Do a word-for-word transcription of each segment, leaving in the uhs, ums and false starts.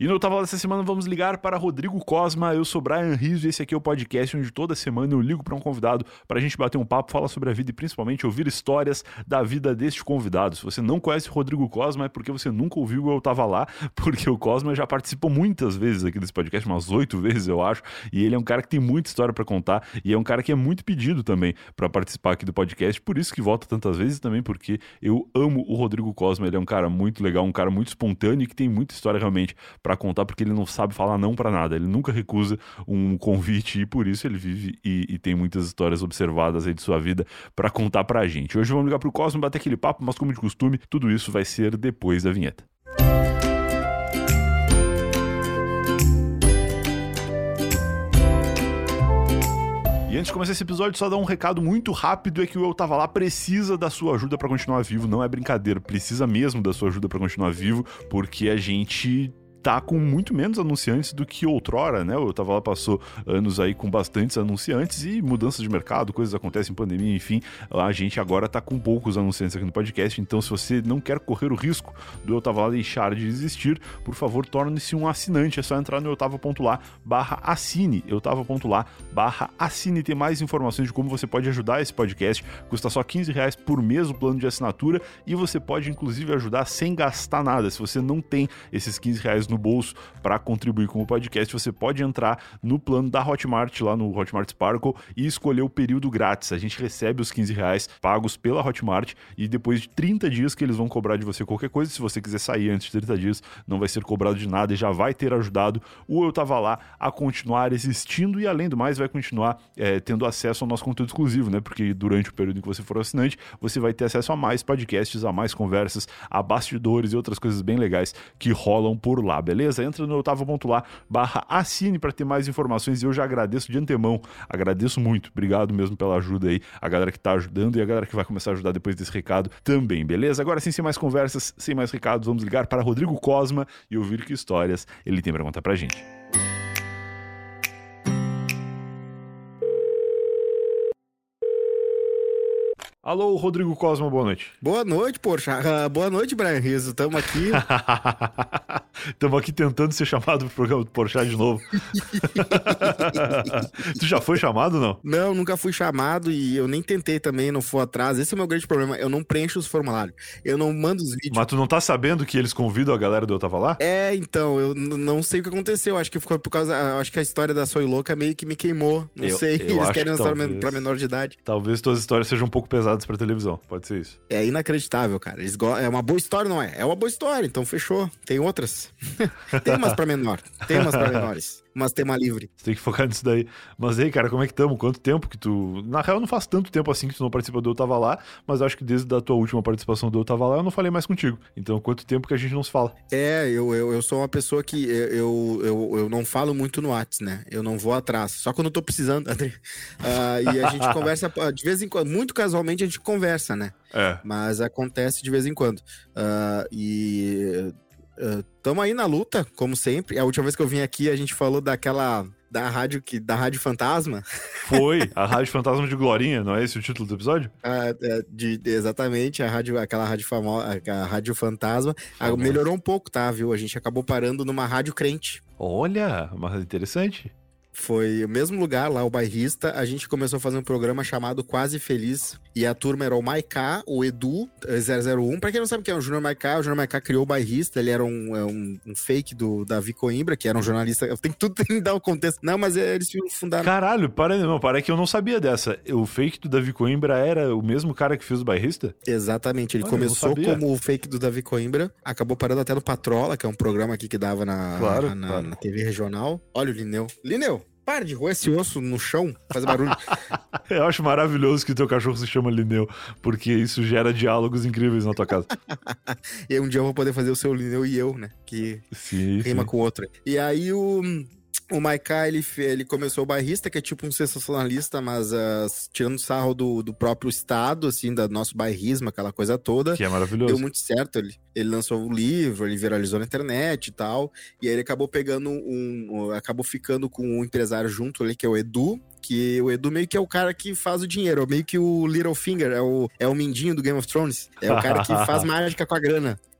E no Tava Lá dessa semana vamos ligar para Rodrigo Cosma. Eu sou Brian Rizzo e esse aqui é o podcast onde toda semana eu ligo para um convidado para a gente bater um papo, falar sobre a vida e principalmente ouvir histórias da vida deste convidado. Se você não conhece Rodrigo Cosma é porque você nunca ouviu Eu Tava Lá, porque o Cosma já participou muitas vezes aqui desse podcast, umas oito vezes eu acho, e ele é um cara que tem muita história para contar e é um cara que é muito pedido também para participar aqui do podcast, por isso que volta tantas vezes também, porque eu amo o Rodrigo Cosma. Ele é um cara muito legal, um cara muito espontâneo e que tem muita história realmente para contar, porque ele não sabe falar não para nada, ele nunca recusa um convite e por isso ele vive e, e tem muitas histórias observadas aí de sua vida para contar pra gente. Hoje vamos ligar pro Cosmo, bater aquele papo, mas como de costume, tudo isso vai ser depois da vinheta. E antes de começar esse episódio, só dar um recado muito rápido, é que o Eu Tava Lá precisa da sua ajuda pra continuar vivo, não é brincadeira, precisa mesmo da sua ajuda pra continuar vivo, porque a gente tá com muito menos anunciantes do que outrora, né? Eu Tava Lá passou anos aí com bastantes anunciantes e mudanças de mercado, coisas acontecem, pandemia, enfim, a gente agora tá com poucos anunciantes aqui no podcast, então se você não quer correr o risco do Eu Tava Lá deixar de existir, por favor, torne-se um assinante, é só entrar no eutava.lá barra assine, eutava.lá barra assine, tem mais informações de como você pode ajudar esse podcast, custa só quinze reais por mês o plano de assinatura e você pode inclusive ajudar sem gastar nada. Se você não tem esses quinze reais no bolso para contribuir com o podcast, você pode entrar no plano da Hotmart, lá no Hotmart Sparkle, e escolher o período grátis. A gente recebe os quinze reais pagos pela Hotmart e depois de trinta dias que eles vão cobrar de você qualquer coisa, se você quiser sair antes de trinta dias, não vai ser cobrado de nada e já vai ter ajudado o Eu Tava Lá a continuar existindo e, além do mais, vai continuar é, tendo acesso ao nosso conteúdo exclusivo, né? Porque durante o período em que você for assinante, você vai ter acesso a mais podcasts, a mais conversas, a bastidores e outras coisas bem legais que rolam por lá, beleza? Entra no eutava.lá barra assine para ter mais informações e eu já agradeço de antemão, agradeço muito, obrigado mesmo pela ajuda aí, a galera que tá ajudando e a galera que vai começar a ajudar depois desse recado também, beleza? Agora sim, sem mais conversas, sem mais recados, vamos ligar para Rodrigo Cosma e ouvir que histórias ele tem para contar pra gente. Alô, Rodrigo Cosma, boa noite. Boa noite, poxa. Uh, boa noite, Brian Rizzo. Estamos aqui. Estamos aqui tentando ser chamado pro programa do Porchat de novo. Tu já foi chamado, não? Não, nunca fui chamado e eu nem tentei também, não fui atrás. Esse é o meu grande problema. Eu não preencho os formulários. Eu não mando os vídeos. Mas tu não tá sabendo que eles convidam a galera do Eu Tava Lá? É, então, eu n- não sei o que aconteceu. Acho que ficou por causa... Acho que a história da Soy Louca meio que me queimou. Não Eu- sei. eu Eles acho querem que lançar talvez. pra menor de idade. Talvez tuas histórias sejam um pouco pesadas pra televisão. Pode ser isso. É inacreditável, cara. Eles go... É uma boa história, não é? É uma boa história, então fechou. Tem outras. Tem umas pra menor. Tem umas pra menores. Umas tema livre. Você tem que focar nisso daí. Mas aí, cara, como é que tamo? Quanto tempo que tu... Na real, não faz tanto tempo assim que tu não participa do Eu Tava Lá, mas acho que desde a tua última participação do Eu Tava Lá, eu não falei mais contigo. Então, quanto tempo que a gente não se fala? É, eu, eu, eu sou uma pessoa que eu, eu, eu, eu não falo muito no WhatsApp, né? Eu não vou atrás. Só quando eu tô precisando, André. Ah, e a gente conversa de vez em quando. Muito casualmente a gente conversa, né? É. Mas acontece de vez em quando. Ah, e... Uh, tamo aí na luta, como sempre. A última vez que eu vim aqui, a gente falou daquela... Da rádio, que, da rádio Fantasma. Foi, a Rádio Fantasma de Glorinha, não é esse o título do episódio? Ah, é, de, de- exatamente, a rádio, aquela rádio famosa, a Rádio Fantasma. Ah, Famosa. melhorou um pouco, tá, viu? A gente acabou parando numa rádio crente. Olha, mas interessante. Foi o mesmo lugar lá, o bairrista. A gente começou a fazer um programa chamado Quase Feliz. E a turma era o Maiká, o Edu, zero zero um. Pra quem não sabe quem é o Júnior Maiká, o Júnior Maiká criou o bairrista. Ele era um, é um, um fake do Davi Coimbra, que era um jornalista. Eu tenho tudo tem que dar o contexto. Não, mas eles fundaram. Caralho, para, não, para que eu não sabia dessa. O fake do Davi Coimbra era o mesmo cara que fez o bairrista? Exatamente, ele Olha, eu não começou sabia. como o fake do Davi Coimbra, acabou parando até no Patrola, que é um programa aqui que dava na, Claro, na, claro. na T V regional. Olha o Lineu. Lineu, para de roer esse osso no chão, faz barulho. Eu acho maravilhoso que teu cachorro se chama Linneu, porque isso gera diálogos incríveis na tua casa. E aí um dia eu vou poder fazer o seu Lineu e eu, né? Que Sim, rima sim. com o outro. E aí o... O Maiká, ele, fe- ele começou o bairrista, que é tipo um sensacionalista, mas ah, tirando sarro do, do próprio estado, assim, do nosso bairrismo, aquela coisa toda. Que é maravilhoso. Deu muito certo. Ele, ele lançou um livro, ele viralizou na internet e tal. E aí ele acabou pegando um... um- acabou ficando com um empresário junto ali, que é o Edu. Que o Edu meio que é o cara que faz o dinheiro. É meio que o Littlefinger, é o, é o mindinho do Game of Thrones. É o cara que faz mágica com a grana.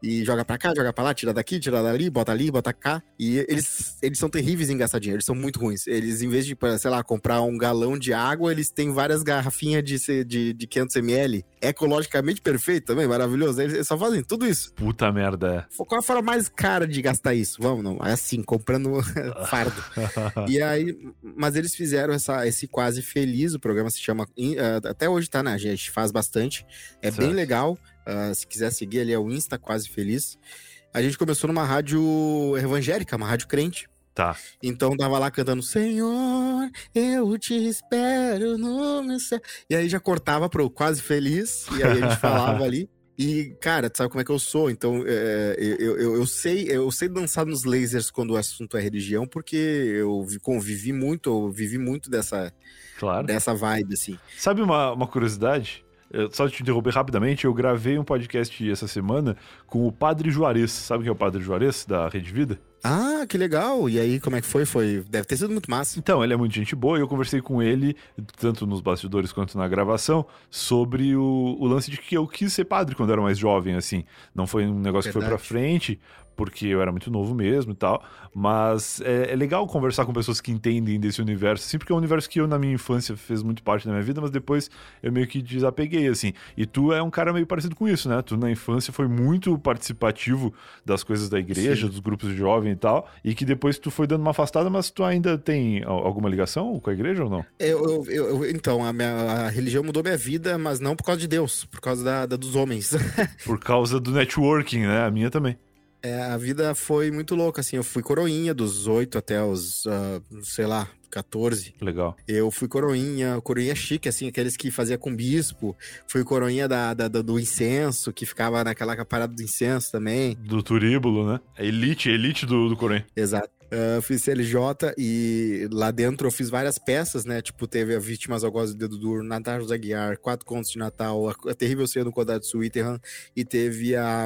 E joga pra cá, joga pra lá, tira daqui, tira dali, bota ali, bota cá. E eles, eles são terríveis em gastar dinheiro, eles são muito ruins. Eles, em vez de, sei lá, comprar um galão de água, eles têm várias garrafinhas de, de, de quinhentos mililitros. Ecologicamente perfeito também, maravilhoso. Eles, eles só fazem tudo isso. Puta merda, é. Qual a forma mais cara de gastar isso? Vamos, não. É assim, comprando fardo. E aí, mas eles fizeram essa, esse Quase Feliz, o programa se chama, uh, até hoje tá, né, a gente faz bastante. É certo. Bem legal. Uh, se quiser seguir ali é o Insta Quase Feliz. A gente começou numa rádio evangélica, uma rádio crente. Tá. Então tava lá cantando Senhor, eu te espero no meu céu. E aí já cortava pro Quase Feliz. E aí a gente falava ali. E, cara, tu sabe como é que eu sou? Então, é, eu, eu, eu, sei, eu sei dançar nos lasers quando o assunto é religião, porque eu convivi muito, eu vivi muito dessa, claro. dessa vibe, assim. Sabe uma, uma curiosidade? Só te interromper rapidamente, eu gravei um podcast essa semana com o Padre Juarez. Sabe quem é o Padre Juarez, da Rede Vida? Ah, que legal! E aí, como é que foi? foi? Deve ter sido muito massa. Então, ele é muito gente boa e eu conversei com ele, tanto nos bastidores quanto na gravação, sobre o, o lance de que eu quis ser padre quando eu era mais jovem, assim. Não foi um negócio Verdade. que foi pra frente, porque eu era muito novo mesmo e tal, mas é, é legal conversar com pessoas que entendem desse universo, assim, porque é um universo que eu, na minha infância, fez muito parte da minha vida, mas depois eu meio que desapeguei, assim. E tu é um cara meio parecido com isso, né? Tu, na infância, foi muito participativo das coisas da igreja, Sim. dos grupos de jovem e tal, e que depois tu foi dando uma afastada, mas tu ainda tem alguma ligação com a igreja ou não? Eu, eu, eu então, a, minha, a religião mudou minha vida, mas não por causa de Deus, por causa da, da dos homens. Por causa do networking, né? A minha também. É, a vida foi muito louca, assim, eu fui coroinha dos oito até os, uh, sei lá, catorze. Legal. Eu fui coroinha, coroinha chique, assim, aqueles que fazia com bispo. Fui coroinha da, da, do incenso, que ficava naquela parada do incenso também. Do turíbulo, né? A elite, a elite do, do coroinha. Exato. Uh, fiz C L J e lá dentro eu fiz várias peças, né? Tipo, teve a Vítimas ao Gozo do Dedo Duro, Natal José Aguiar, Quatro Contos de Natal, A, a Terrível Ceia do Condado de Switzerland e teve a,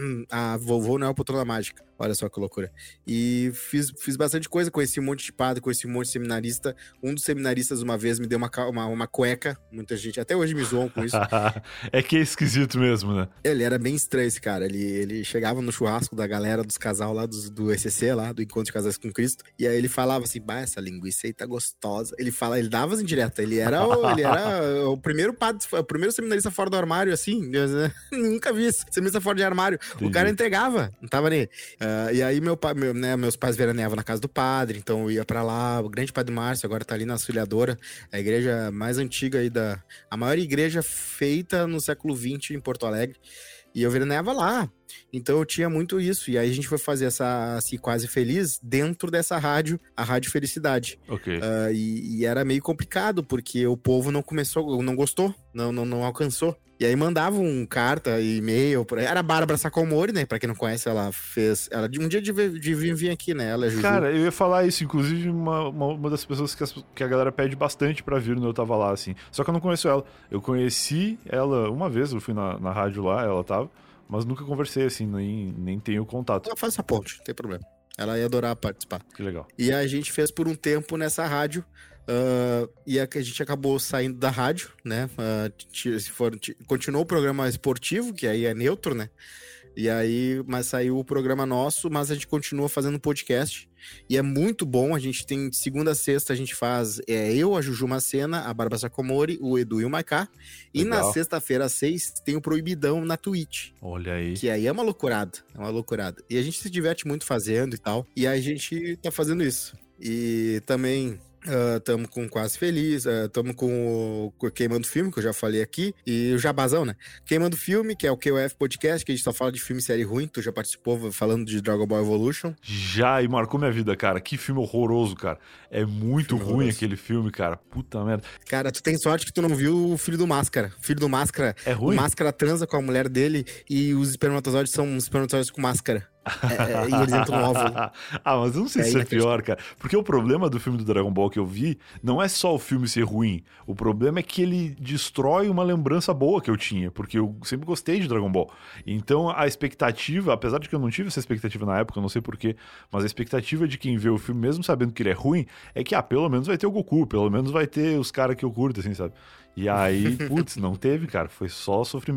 a Vovô Noel Poltrona Mágica. Olha só que loucura. E fiz, fiz bastante coisa, conheci um monte de padre, conheci um monte de seminarista. Um dos seminaristas uma vez me deu uma, uma, uma cueca, muita gente até hoje me zoam com isso. É que é esquisito mesmo, né? Ele era bem estranho esse cara, ele, ele chegava no churrasco da galera dos casal lá do, do E C C, lá, do Encontro de Casais com Cristo, e aí ele falava assim, bah, essa linguiça aí tá gostosa. Ele fala, ele dava as indiretas, ele era, o, ele era o primeiro padre, o primeiro seminarista fora do armário, assim, nunca vi isso, seminarista fora de armário. Entendi. O cara entregava, não tava nem... Uh, e aí meu pai, meu, né, meus pais veraneavam na casa do padre, então eu ia pra lá, o grande Padre Márcio agora tá ali na Auxiliadora, a igreja mais antiga aí da... A maior igreja feita no século vinte em Porto Alegre, e eu veraneava lá. Então eu tinha muito isso, e aí a gente foi fazer essa assim, Quase Feliz dentro dessa rádio, a Rádio Felicidade. Ok. Uh, e, e era meio complicado, porque o povo não começou, não gostou, não, não, não alcançou. E aí mandavam carta, e-mail, era a Bárbara Sacomori, né, pra quem não conhece, ela fez, ela um dia devia vir aqui, né, ela é Juju. Cara, eu ia falar isso, inclusive uma, uma, uma das pessoas que, as, que a galera pede bastante pra vir no Eu Tava Lá, assim, só que eu não conheço ela, eu conheci ela uma vez, eu fui na, na rádio lá, ela tava, mas nunca conversei, assim, nem, nem tenho contato. Ela faz essa ponte, não tem problema, ela ia adorar participar. Que legal. E a gente fez por um tempo nessa rádio. Uh, e a gente acabou saindo da rádio, né? Uh, se for, continuou o programa esportivo, que aí é neutro, né? E aí, mas saiu o programa nosso, mas a gente continua fazendo podcast. E é muito bom, a gente tem de segunda a sexta, a gente faz é, eu, a Juju Macena, a Bárbara Sacomori, o Edu e o Maiká. E na sexta-feira às seis tem o Proibidão na Twitch. Olha aí. Que aí é uma loucurada, é uma loucurada. E a gente se diverte muito fazendo e tal. E aí a gente tá fazendo isso. E também... Estamos uh, com Quase Feliz, estamos uh, com o Queimando Filme, que eu já falei aqui, e o Jabazão, né? Queimando Filme, que é o Q O F Podcast, que a gente só fala de filme e série ruim, tu já participou falando de Dragon Ball Evolution. Já, e marcou minha vida, cara. Que filme horroroso, cara. É muito filme ruim horroroso. Aquele filme, cara. Puta merda. Cara, tu tem sorte que tu não viu o Filho do Máscara. O Filho do Máscara, é ruim? O Máscara transa com a mulher dele e os espermatozoides são espermatozoides com máscara. É, é, e eles entram no óvulo. Ah, mas eu não sei é se é pior, cara. Porque o problema do filme do Dragon Ball que eu vi não é só o filme ser ruim. O problema é que ele destrói uma lembrança boa que eu tinha. Porque eu sempre gostei de Dragon Ball. Então a expectativa, apesar de que eu não tive essa expectativa na época, eu não sei porquê, mas a expectativa de quem vê o filme, mesmo sabendo que ele é ruim, é que, ah, pelo menos vai ter o Goku, pelo menos vai ter os caras que eu curto, assim, sabe? E aí, putz, não teve, cara. Foi só sofrimento.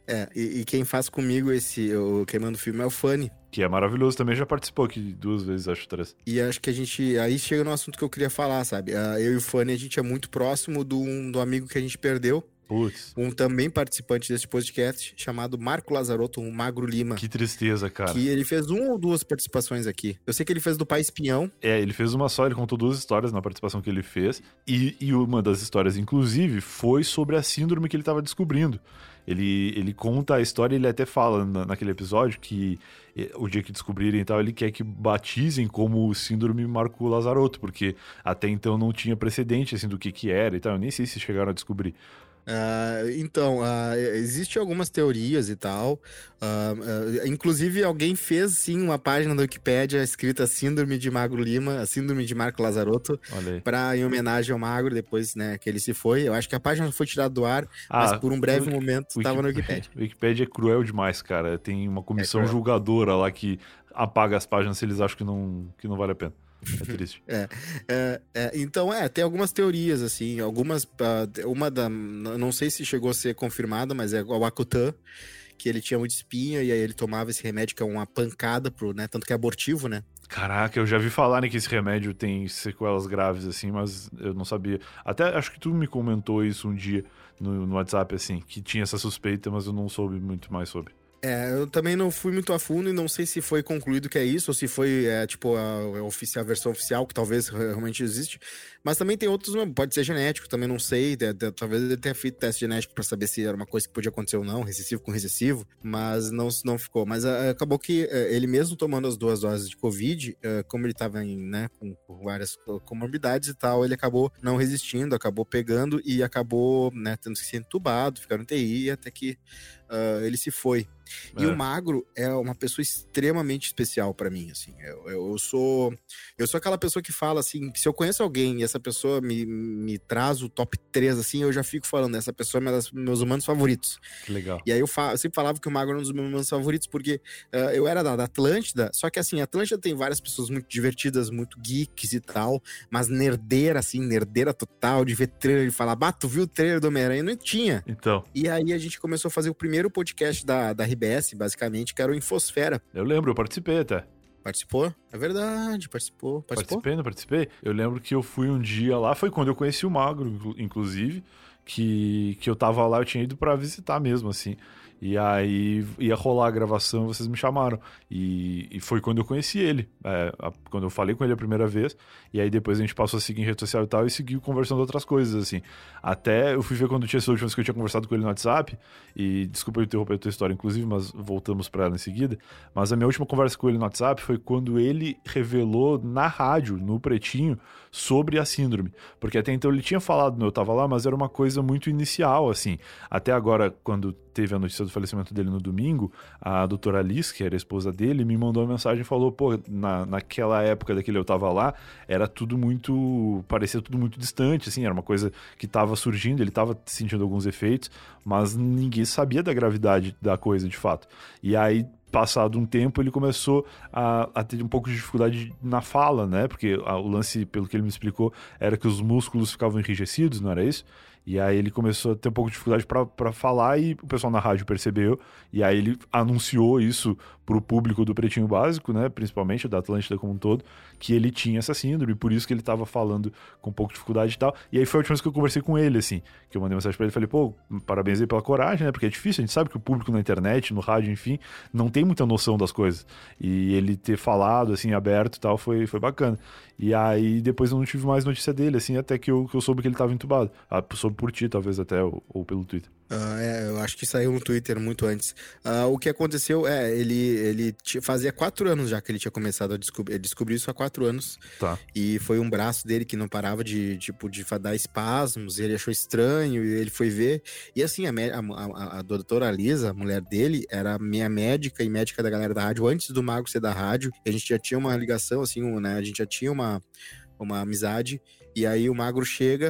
É, e, e quem faz comigo esse, o Queimando Filme é o Fanny. Que é maravilhoso, também já participou aqui duas vezes, acho, três. E acho que a gente, aí chega no assunto que eu queria falar, sabe? Ah, eu e o Fanny, a gente é muito próximo do, um, do amigo que a gente perdeu. Putz. Um também participante desse podcast, chamado Marco Lazarotto, um Magro Lima. Que tristeza, cara. Que ele fez uma ou duas participações aqui. Eu sei que ele fez do Pai Espião. É, ele fez uma só, ele contou duas histórias na participação que ele fez. E, e uma das histórias, inclusive, foi sobre a síndrome que ele estava descobrindo. Ele, ele conta a história, ele até fala na, naquele episódio que o dia que descobrirem e tal, ele quer que batizem como síndrome Marco Lazarotto, porque até então não tinha precedente, assim, do que que era e tal. Eu nem sei se chegaram a descobrir. Uh, então, uh, existem algumas teorias e tal. Uh, uh, inclusive, alguém fez, sim, uma página da Wikipédia escrita Síndrome de Magro Lima, a Síndrome de Marco Lazarotto, pra, em homenagem ao Magro, depois, né, que ele se foi. Eu acho que a página foi tirada do ar, ah, mas por um breve o, momento estava na Wikipédia. Wikipédia é cruel demais, cara. Tem uma comissão é julgadora lá que apaga as páginas se eles acham que não, que não vale a pena. É triste. é, é, é, então, é, tem algumas teorias, assim, algumas, uh, uma da, não sei se chegou a ser confirmada, mas é o Akutan, que ele tinha muita espinha e aí ele tomava esse remédio que é uma pancada pro, né, tanto que é abortivo, né? Caraca, eu já vi falar, né, que esse remédio tem sequelas graves, assim, mas eu não sabia. Até acho que tu me comentou isso um dia no, no WhatsApp, assim, que tinha essa suspeita, mas eu não soube muito mais sobre. É, eu também não fui muito a fundo e não sei se foi concluído que é isso, ou se foi, é, tipo, a, a, oficial, a versão oficial, que talvez realmente existe. Mas também tem outros, pode ser genético, também não sei. De, de, talvez ele tenha feito teste genético pra saber se era uma coisa que podia acontecer ou não, recessivo com recessivo, mas não, não ficou. Mas a, acabou que a, ele mesmo tomando as duas doses de Covid, a, como ele tava em, né, com, com várias comorbidades e tal, ele acabou não resistindo, acabou pegando e acabou, né, tendo que ser entubado, ficar no T I, até que uh, ele se foi. E é. O Magro é uma pessoa extremamente especial pra mim, assim. Eu, eu, eu sou eu sou aquela pessoa que fala, assim, se eu conheço alguém e essa pessoa me, me traz o top três, assim, eu já fico falando, essa pessoa é um dos meus humanos favoritos. Que legal. E aí eu, fa- eu sempre falava que o Magro era um dos meus humanos favoritos, porque uh, eu era da, da Atlântida, só que, assim, a Atlântida tem várias pessoas muito divertidas, muito geeks e tal, mas nerdeira, assim, nerdeira total, de ver trailer, de falar, bah, tu viu o trailer do Homem-Aranha? Não tinha. Então. E aí a gente começou a fazer o primeiro podcast da, da R B S, basicamente, que era o Infosfera. Eu lembro, eu participei até. Participou? É verdade, participou. Participou? Participei, não participei? Eu lembro que eu fui um dia lá, foi quando eu conheci o Magro, inclusive, que, que eu tava lá, eu tinha ido pra visitar mesmo, assim. E aí ia rolar a gravação, vocês me chamaram. E, e foi quando eu conheci ele. É, a, quando eu falei com ele a primeira vez. E aí depois a gente passou a seguir em rede social e tal. E seguiu conversando outras coisas, assim. Até eu fui ver quando tinha essa última vez que eu tinha conversado com ele no WhatsApp. E desculpa eu interromper a tua história, inclusive, mas voltamos pra ela em seguida. Mas a minha última conversa com ele no WhatsApp foi quando ele revelou na rádio, no Pretinho, sobre a síndrome. Porque até então ele tinha falado no Eu Tava Lá, mas era uma coisa muito inicial, assim. Até agora, quando teve a notícia do falecimento dele no domingo, a doutora Alice, que era a esposa dele, me mandou uma mensagem e falou, pô, na, naquela época daquele Eu Tava Lá, era tudo muito, parecia tudo muito distante, assim, era uma coisa que tava surgindo, ele tava sentindo alguns efeitos, mas ninguém sabia da gravidade da coisa, de fato. E aí, passado um tempo, ele começou a, a ter um pouco de dificuldade na fala, né, porque a, o lance, pelo que ele me explicou, era que os músculos ficavam enrijecidos, não era isso? E aí ele começou a ter um pouco de dificuldade pra, pra falar e o pessoal na rádio percebeu. E aí ele anunciou isso pro público do Pretinho Básico, né? Principalmente da Atlântida como um todo, que ele tinha essa síndrome, e por isso que ele tava falando com um pouco de dificuldade e tal. E aí foi a última vez que eu conversei com ele, assim, que eu mandei mensagem pra ele e falei, pô, parabéns aí pela coragem, né? Porque é difícil, a gente sabe que o público na internet, no rádio, enfim, não tem muita noção das coisas. E ele ter falado, assim, aberto e tal, foi, foi bacana. E aí depois eu não tive mais notícia dele, assim, até que eu, que eu soube que ele tava entubado. Ah, soube por ti, talvez até, ou, ou pelo Twitter. Uh, é, eu acho que saiu no Twitter muito antes. Uh, o que aconteceu é, ele, ele t- fazia quatro anos já que ele tinha começado a descobrir. Ele descobriu isso há quatro anos. Tá. E foi um braço dele que não parava de, tipo, de dar espasmos. Ele achou estranho e ele foi ver. E assim, a, a, a, a doutora Lisa, a mulher dele, era minha médica e médica da galera da rádio antes do Mago ser da rádio. A gente já tinha uma ligação, assim, um, né? A gente já tinha uma, uma amizade. E aí o Magro chega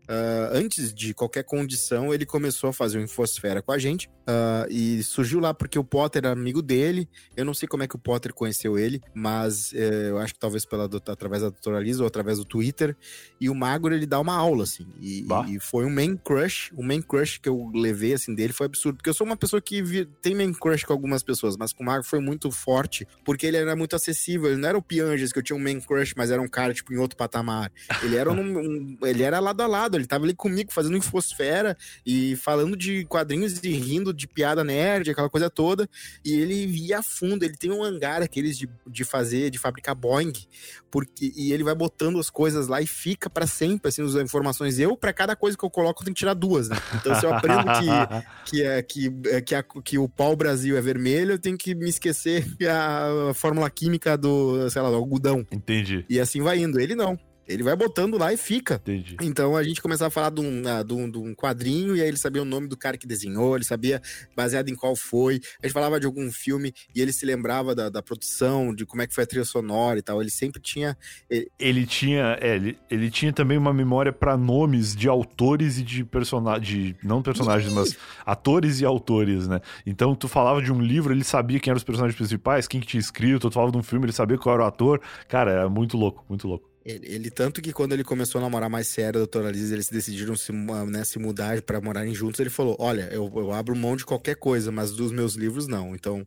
uh, antes de qualquer condição, ele começou a fazer o Infosfera com a gente. Uh, e surgiu lá porque o Potter era amigo dele. Eu não sei como é que o Potter conheceu ele, mas uh, eu acho que talvez pela, através da doutora Lisa ou através do Twitter. E o Magro, ele dá uma aula, assim. E, e foi um main crush. O main crush que eu levei, assim, dele foi absurdo. Porque eu sou uma pessoa que vi, tem main crush com algumas pessoas, mas com o Magro foi muito forte, porque ele era muito acessível. Ele não era o Pianges, que eu tinha um main crush, mas era um cara, tipo, em outro patamar. Ele era, um, um, ele era lado a lado. Ele tava ali comigo, fazendo Infosfera e falando de quadrinhos e rindo de piada nerd, aquela coisa toda. E ele ia a fundo. Ele tem um hangar, aqueles de, de fazer, de fabricar Boeing, porque, e ele vai botando as coisas lá e fica pra sempre, assim, as informações. Eu, pra cada coisa que eu coloco, eu tenho que tirar duas, né? Então, se eu aprendo que, que, é, que, que, a, que o pau-brasil é vermelho, eu tenho que me esquecer a, a fórmula química do, sei lá, do algodão. Entendi. E assim vai indo. Ele não. Ele vai botando lá e fica. Entendi. Então a gente começava a falar de um, uh, de, um, de um quadrinho, e aí ele sabia o nome do cara que desenhou, ele sabia baseado em qual foi. A gente falava de algum filme e ele se lembrava da, da produção, de como é que foi a trilha sonora e tal. Ele sempre tinha... Ele, ele tinha é, ele, ele tinha também uma memória para nomes de autores e de personagens, não personagens, Ih! mas atores e autores, né? Então tu falava de um livro, ele sabia quem eram os personagens principais, quem que tinha escrito, tu falava de um filme, ele sabia qual era o ator. Cara, era muito louco, muito louco. Ele, ele, tanto que quando ele começou a namorar mais sério a doutora Liz, eles decidiram se, né, se mudar pra morarem juntos, ele falou, olha, eu, eu abro mão de qualquer coisa, mas dos meus livros não. Então,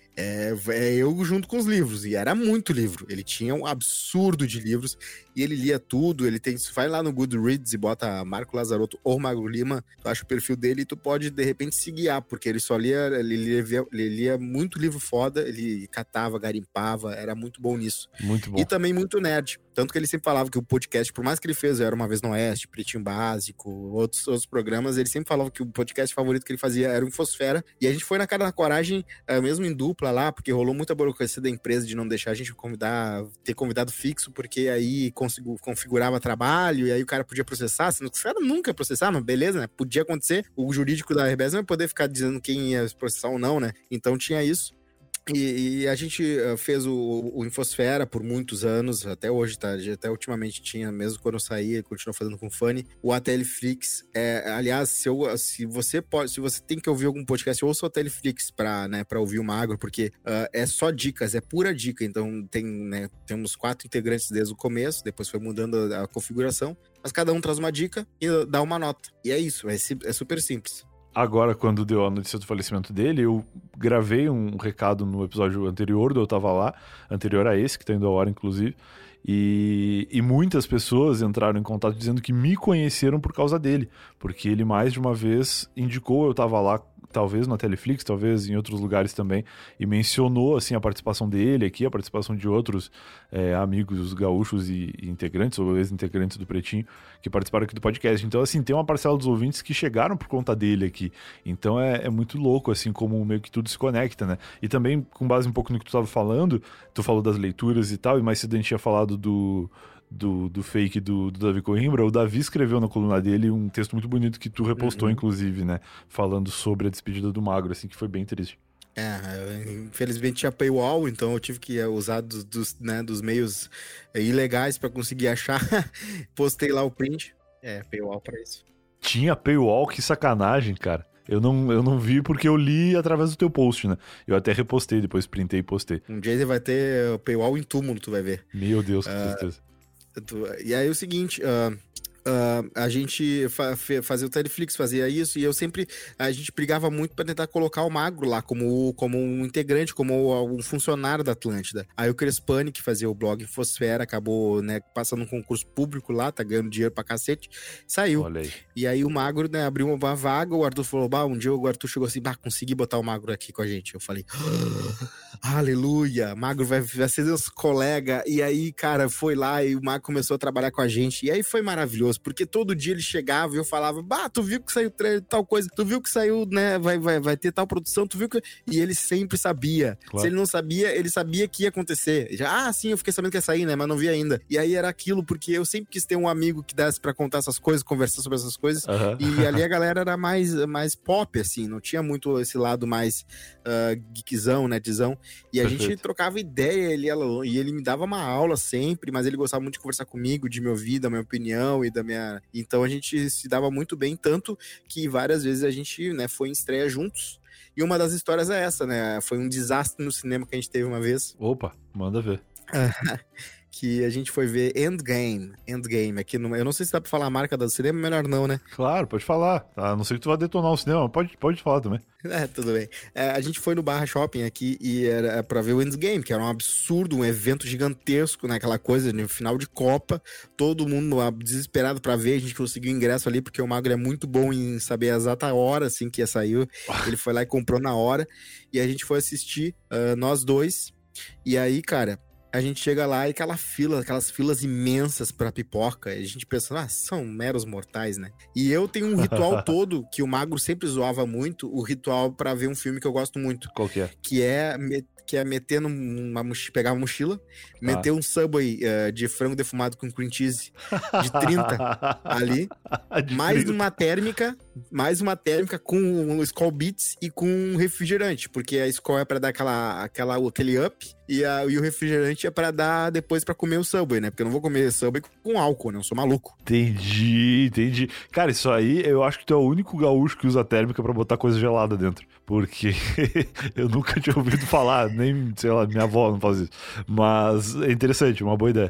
é, é eu junto com os livros. E era muito livro. Ele tinha um absurdo de livros e ele lia tudo. Ele tem, vai lá no Goodreads e bota Marco Lazarotto ou Magro Lima, tu acha o perfil dele e tu pode, de repente, se guiar, porque ele só lia, ele lia, ele lia muito livro foda, ele catava, garimpava, era muito bom nisso. Muito bom. E também muito nerd. Tanto que ele sempre falava que o podcast, por mais que ele fez, Era Uma Vez no Oeste, Pretinho Básico, outros, outros programas, ele sempre falava que o podcast favorito que ele fazia era o Infosfera. E a gente foi na cara da coragem, mesmo em dupla lá, porque rolou muita burocracia da empresa de não deixar a gente convidar, ter convidado fixo, porque aí consigo, configurava trabalho, e aí o cara podia processar, sendo que o cara nunca ia processar, mas beleza, né? Podia acontecer. O jurídico da R B S não ia poder ficar dizendo quem ia processar ou não, né? Então tinha isso. E, e a gente fez o, o Infosfera por muitos anos, até hoje, tá? Até ultimamente tinha, mesmo quando eu saí, continuou fazendo com o Fanny. O A T L Flix, é, aliás, se, eu, se você pode, se você tem que ouvir algum podcast, ouça o A T L Flix pra, né, pra ouvir o Magro, porque uh, é só dicas, é pura dica. Então tem, né, temos quatro integrantes desde o começo, depois foi mudando a, a configuração, mas cada um traz uma dica e dá uma nota. E é isso, é, é super simples. Agora, quando deu a notícia do falecimento dele, eu gravei um recado no episódio anterior do Eu Tava Lá, anterior a esse, que tá indo ao ar, inclusive, e, e muitas pessoas entraram em contato dizendo que me conheceram por causa dele, porque ele mais de uma vez indicou Eu Tava Lá, talvez na Teleflix, talvez em outros lugares também, e mencionou assim a participação dele aqui, a participação de outros é, amigos gaúchos e, e integrantes, ou ex-integrantes do Pretinho, que participaram aqui do podcast. Então, assim, tem uma parcela dos ouvintes que chegaram por conta dele aqui. Então, é, é muito louco, assim, como meio que tudo se conecta, né? E também, com base um pouco no que tu estava falando, tu falou das leituras e tal, e mais cedo a gente tinha falado do... Do, do fake do, do Davi Coimbra, o Davi escreveu na coluna dele um texto muito bonito que tu repostou, uhum. inclusive, né? Falando sobre a despedida do Magro, assim, que foi bem triste. É, infelizmente tinha paywall, então eu tive que usar dos, dos, né, dos meios ilegais pra conseguir achar. Postei lá o print. É, paywall pra isso. Tinha paywall? Que sacanagem, cara. Eu não, eu não vi porque eu li através do teu post, né? Eu até repostei, depois printei e postei. Um dia você vai ter paywall em túmulo, tu vai ver. Meu Deus, com uh, certeza. E aí o seguinte, uh, uh, a gente fa fazia o Teleflix, fazia isso, e eu sempre, a gente brigava muito pra tentar colocar o Magro lá como, como um integrante, como um funcionário da Atlântida. Aí o Crespani, que fazia o blog Infosfera, acabou, né, passando um concurso público lá, tá ganhando dinheiro pra cacete, saiu. Olha aí. E aí o Magro, né, abriu uma vaga, o Arthur falou, bah, um dia o Arthur chegou assim, bah, consegui botar o Magro aqui com a gente. Eu falei, ah, aleluia, Magro vai, vai ser nosso colega. E aí, cara, foi lá e o Magro começou a trabalhar com a gente. E aí foi maravilhoso, porque todo dia ele chegava e eu falava, bah, tu viu que saiu tal coisa, tu viu que saiu, né, vai, vai, vai ter tal produção, tu viu que... E ele sempre sabia. Claro. Se ele não sabia, ele sabia que ia acontecer. Já, ah, sim, eu fiquei sabendo que ia sair, né, mas não vi ainda. E aí era aquilo, porque eu sempre quis ter um amigo que desse pra contar essas coisas, conversar sobre essas coisas. Uhum. E ali a galera era mais, mais pop, assim, não tinha muito esse lado mais uh, geekzão, nedzão. E a Perfeito. gente trocava ideia, ele, ela, e ele me dava uma aula sempre, mas ele gostava muito de conversar comigo, de me ouvir, da minha opinião e da, minha... Então a gente se dava muito bem, tanto que várias vezes a gente, né, foi em estreia juntos. E uma das histórias é essa, né? Foi um desastre no cinema que a gente teve uma vez. Opa, manda ver. Que a gente foi ver Endgame. Endgame. Aqui no... Eu não sei se dá pra falar a marca do cinema, melhor não, né? Claro, pode falar. A não ser que tu vá detonar o cinema, pode, pode falar também. É, tudo bem. É, a gente foi no Barra Shopping aqui e era pra ver o Endgame, que era um absurdo, um evento gigantesco, né? Aquela coisa, no final de Copa, todo mundo desesperado pra ver, a gente conseguiu ingresso ali, porque o Magro é muito bom em saber a exata hora, assim, que ia sair. Ele foi lá e comprou na hora, e a gente foi assistir, uh, nós dois, e aí, cara... A gente chega lá e aquela fila, aquelas filas imensas pra pipoca. A gente pensa, ah, são meros mortais, né? E eu tenho um ritual todo, que o Magro sempre zoava muito, o ritual pra ver um filme que eu gosto muito. Qual que é? Que é, que é meter numa mochila, pegar uma mochila, ah. meter um Subway uh, de frango defumado com cream cheese de trinta ali, de mais trinta. uma térmica, mais uma térmica com um Skol Beats e com um refrigerante, porque a Skol é pra dar aquela, aquela, aquele up, e, a, e o refrigerante é pra dar depois pra comer o Subway, né? Porque eu não vou comer Subway com álcool, né? Eu sou maluco. Entendi, entendi. Cara, isso aí eu acho que tu é o único gaúcho que usa térmica pra botar coisa gelada dentro. Porque eu nunca tinha ouvido falar, nem, sei lá, minha avó não faz isso. Mas é interessante, uma boa ideia.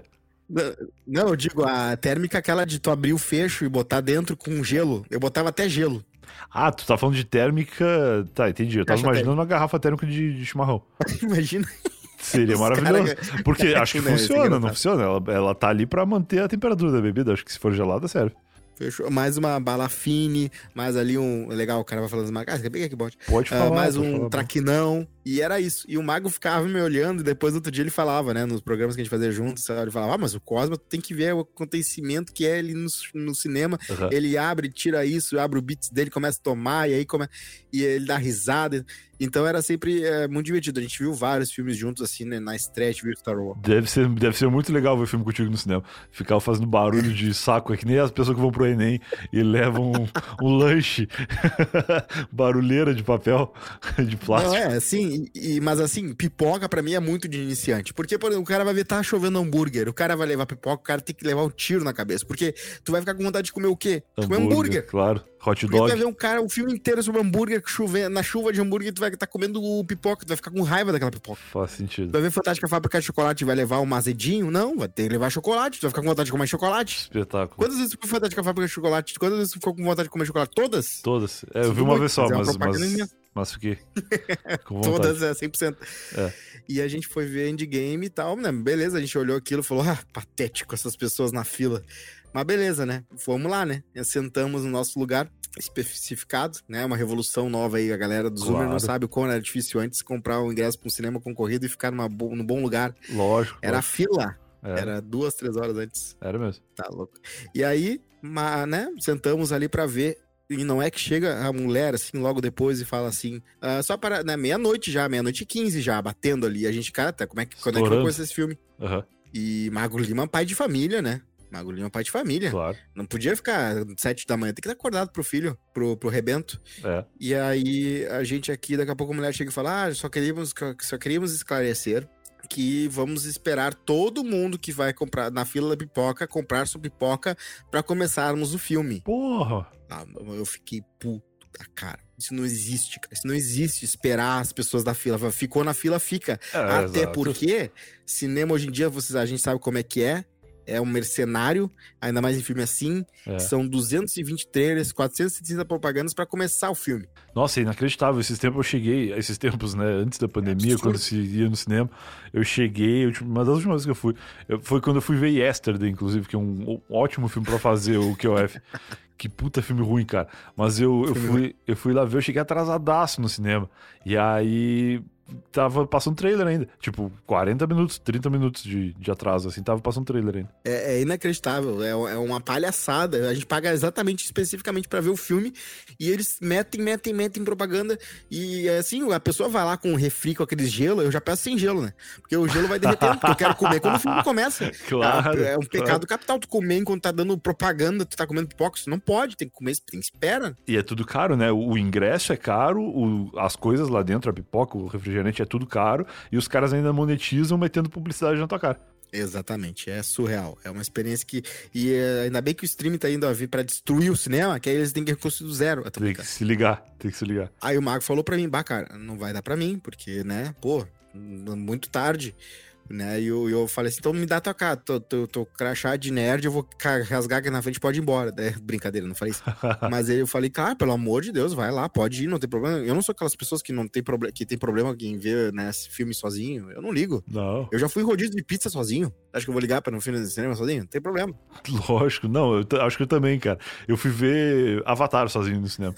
Não, eu digo, a térmica aquela de tu abrir o fecho e botar dentro com gelo. Eu botava até gelo. Ah, tu tá falando de térmica... Tá, entendi. Eu tava Caixa imaginando térmica. Uma garrafa térmica de, de chimarrão. Imagina... Seria maravilhoso. Cara... Porque acho que funciona, não funciona? Ela, ela tá ali pra manter a temperatura da bebida. Acho que se for gelada, serve. Fechou. Mais uma bala fine, mais ali um... Legal, o cara vai falando as marcas. Ah, você pega aqui, bote. Pode falar. Uh, mais pode um falar, traquinão. E era isso. E o Mago ficava me olhando e depois, no outro dia, ele falava, né? Nos programas que a gente fazia juntos, ele falava, ah, mas o Cosmo tem que ver o acontecimento que é ali no, no cinema. Uhum. Ele abre, tira isso, abre o beats dele, começa a tomar, e aí come... e ele dá risada. Então era sempre é, muito divertido. A gente viu vários filmes juntos, assim, né? Na estreia, viu Star Wars. Deve ser, deve ser muito legal ver filme contigo no cinema. Ficar fazendo barulho de saco, é que nem as pessoas que vão pro Enem e levam um, um lanche. Barulheira de papel, de plástico. Não, é, assim, e, e, mas assim, pipoca pra mim é muito de iniciante. Porque, por exemplo, o cara vai ver, tá chovendo hambúrguer, o cara vai levar pipoca, o cara tem que levar um tiro na cabeça. Porque tu vai ficar com vontade de comer o quê? Hambúrguer, comer hambúrguer. Claro. Hot dog. Porque tu vai ver um cara o filme inteiro sobre hambúrguer, chuve, na chuva de hambúrguer, tu vai estar tá comendo o pipoca, tu vai ficar com raiva daquela pipoca. Faz sentido. Tu vai ver Fantástica Fábrica de Chocolate e vai levar um azedinho? Não, vai ter que levar chocolate, tu vai ficar com vontade de comer chocolate. Espetáculo. Quantas vezes tu foi Fantástica Fábrica de Chocolate? Quantas vezes tu ficou com vontade de comer chocolate? Todas? Todas. É, eu vi uma vez só, mas, mas, mas fiquei com vontade. Todas, é, cem por cento. É. E a gente foi ver Endgame e tal, né? Beleza, a gente olhou aquilo e falou, ah, patético essas pessoas na fila. Mas beleza, né? Vamos lá, né? Sentamos no nosso lugar especificado, né? Uma revolução nova aí. A galera do claro. Zoomer não sabe o quão era difícil antes comprar o ingresso para um cinema concorrido e ficar numa bo... num bom lugar. Lógico. Era lógico. fila. Era. Era duas, três horas antes. Era mesmo. Tá louco. E aí, ma, né? Sentamos ali para ver. E não é que chega a mulher, assim, logo depois e fala assim, uh, só para, né, meia-noite já, meia-noite e quinze já, batendo ali. A gente, cara, tá, como é que, quando é que eu conheço esse filme? Uhum. E Magro Lima, pai de família, né? Magro Lima, pai de família. Claro. Não podia ficar sete da manhã, tem que estar acordado pro filho, pro, pro rebento. É. E aí, a gente aqui, daqui a pouco a mulher chega e fala, ah, só queríamos, só queríamos esclarecer que vamos esperar todo mundo que vai comprar na fila da pipoca, comprar sua pipoca pra começarmos o filme. Porra! Ah, eu fiquei puto da cara. Isso não existe, cara. Isso não existe esperar as pessoas da fila. Ficou na fila, fica. É, Até exato. Porque cinema hoje em dia, vocês, a gente sabe como é que é. É um mercenário, ainda mais em filme assim. É. São duzentos e vinte trailers, quatrocentas e setenta propagandas pra começar o filme. Nossa, é inacreditável. Esses tempos eu cheguei, esses tempos, né, antes da pandemia, é quando se ia no cinema, eu cheguei, eu, uma das últimas vezes que eu fui, eu, foi quando eu fui ver Yesterday, inclusive, que é um, um ótimo filme pra fazer o Q O F. Que puta filme ruim, cara. Mas eu, eu, fui, eu fui lá ver, eu cheguei atrasadaço no cinema. E aí tava passando trailer ainda. Tipo, quarenta minutos, trinta minutos de, de atraso, assim, tava passando trailer ainda. É, é inacreditável, é, é uma palhaçada. A gente paga exatamente, especificamente pra ver o filme e eles metem, metem, metem propaganda e assim, a pessoa vai lá com um refri, com aqueles gelo, eu já peço sem gelo, né? Porque o gelo vai derretendo, porque eu quero comer quando o filme começa. Claro. É, é um pecado claro. capital tu comer enquanto tá dando propaganda, tu tá comendo pipoca, isso não pode, tem que comer, tem que espera. E é tudo caro, né? O ingresso é caro, o, as coisas lá dentro, a pipoca, o refrigerante é tudo caro, e os caras ainda monetizam metendo publicidade na tua cara. Exatamente, é surreal. É uma experiência que... E é, ainda bem que o streaming tá indo a vir pra destruir o cinema, que aí eles têm que reconstruir do zero. Tem que se ligar, tem que se ligar. Aí o Mago falou pra mim, bah, cara, não vai dar pra mim, porque, né, pô, muito tarde, né, e eu, eu falei assim, então me dá tua cara, tô, tô, tô crachá de nerd, eu vou rasgar aqui na frente, pode ir embora. É, brincadeira, não falei isso. Mas aí eu falei, cara, pelo amor de Deus, vai lá, pode ir, não tem problema. Eu não sou aquelas pessoas que não tem problema, que tem problema em ver, né, esse filme sozinho, eu não ligo. Não. Eu já fui em rodízio de pizza sozinho. Acho que eu vou ligar pra um filme de cinema sozinho? Não tem problema. Lógico, não, eu t- acho que eu também, cara. Eu fui ver Avatar sozinho no cinema.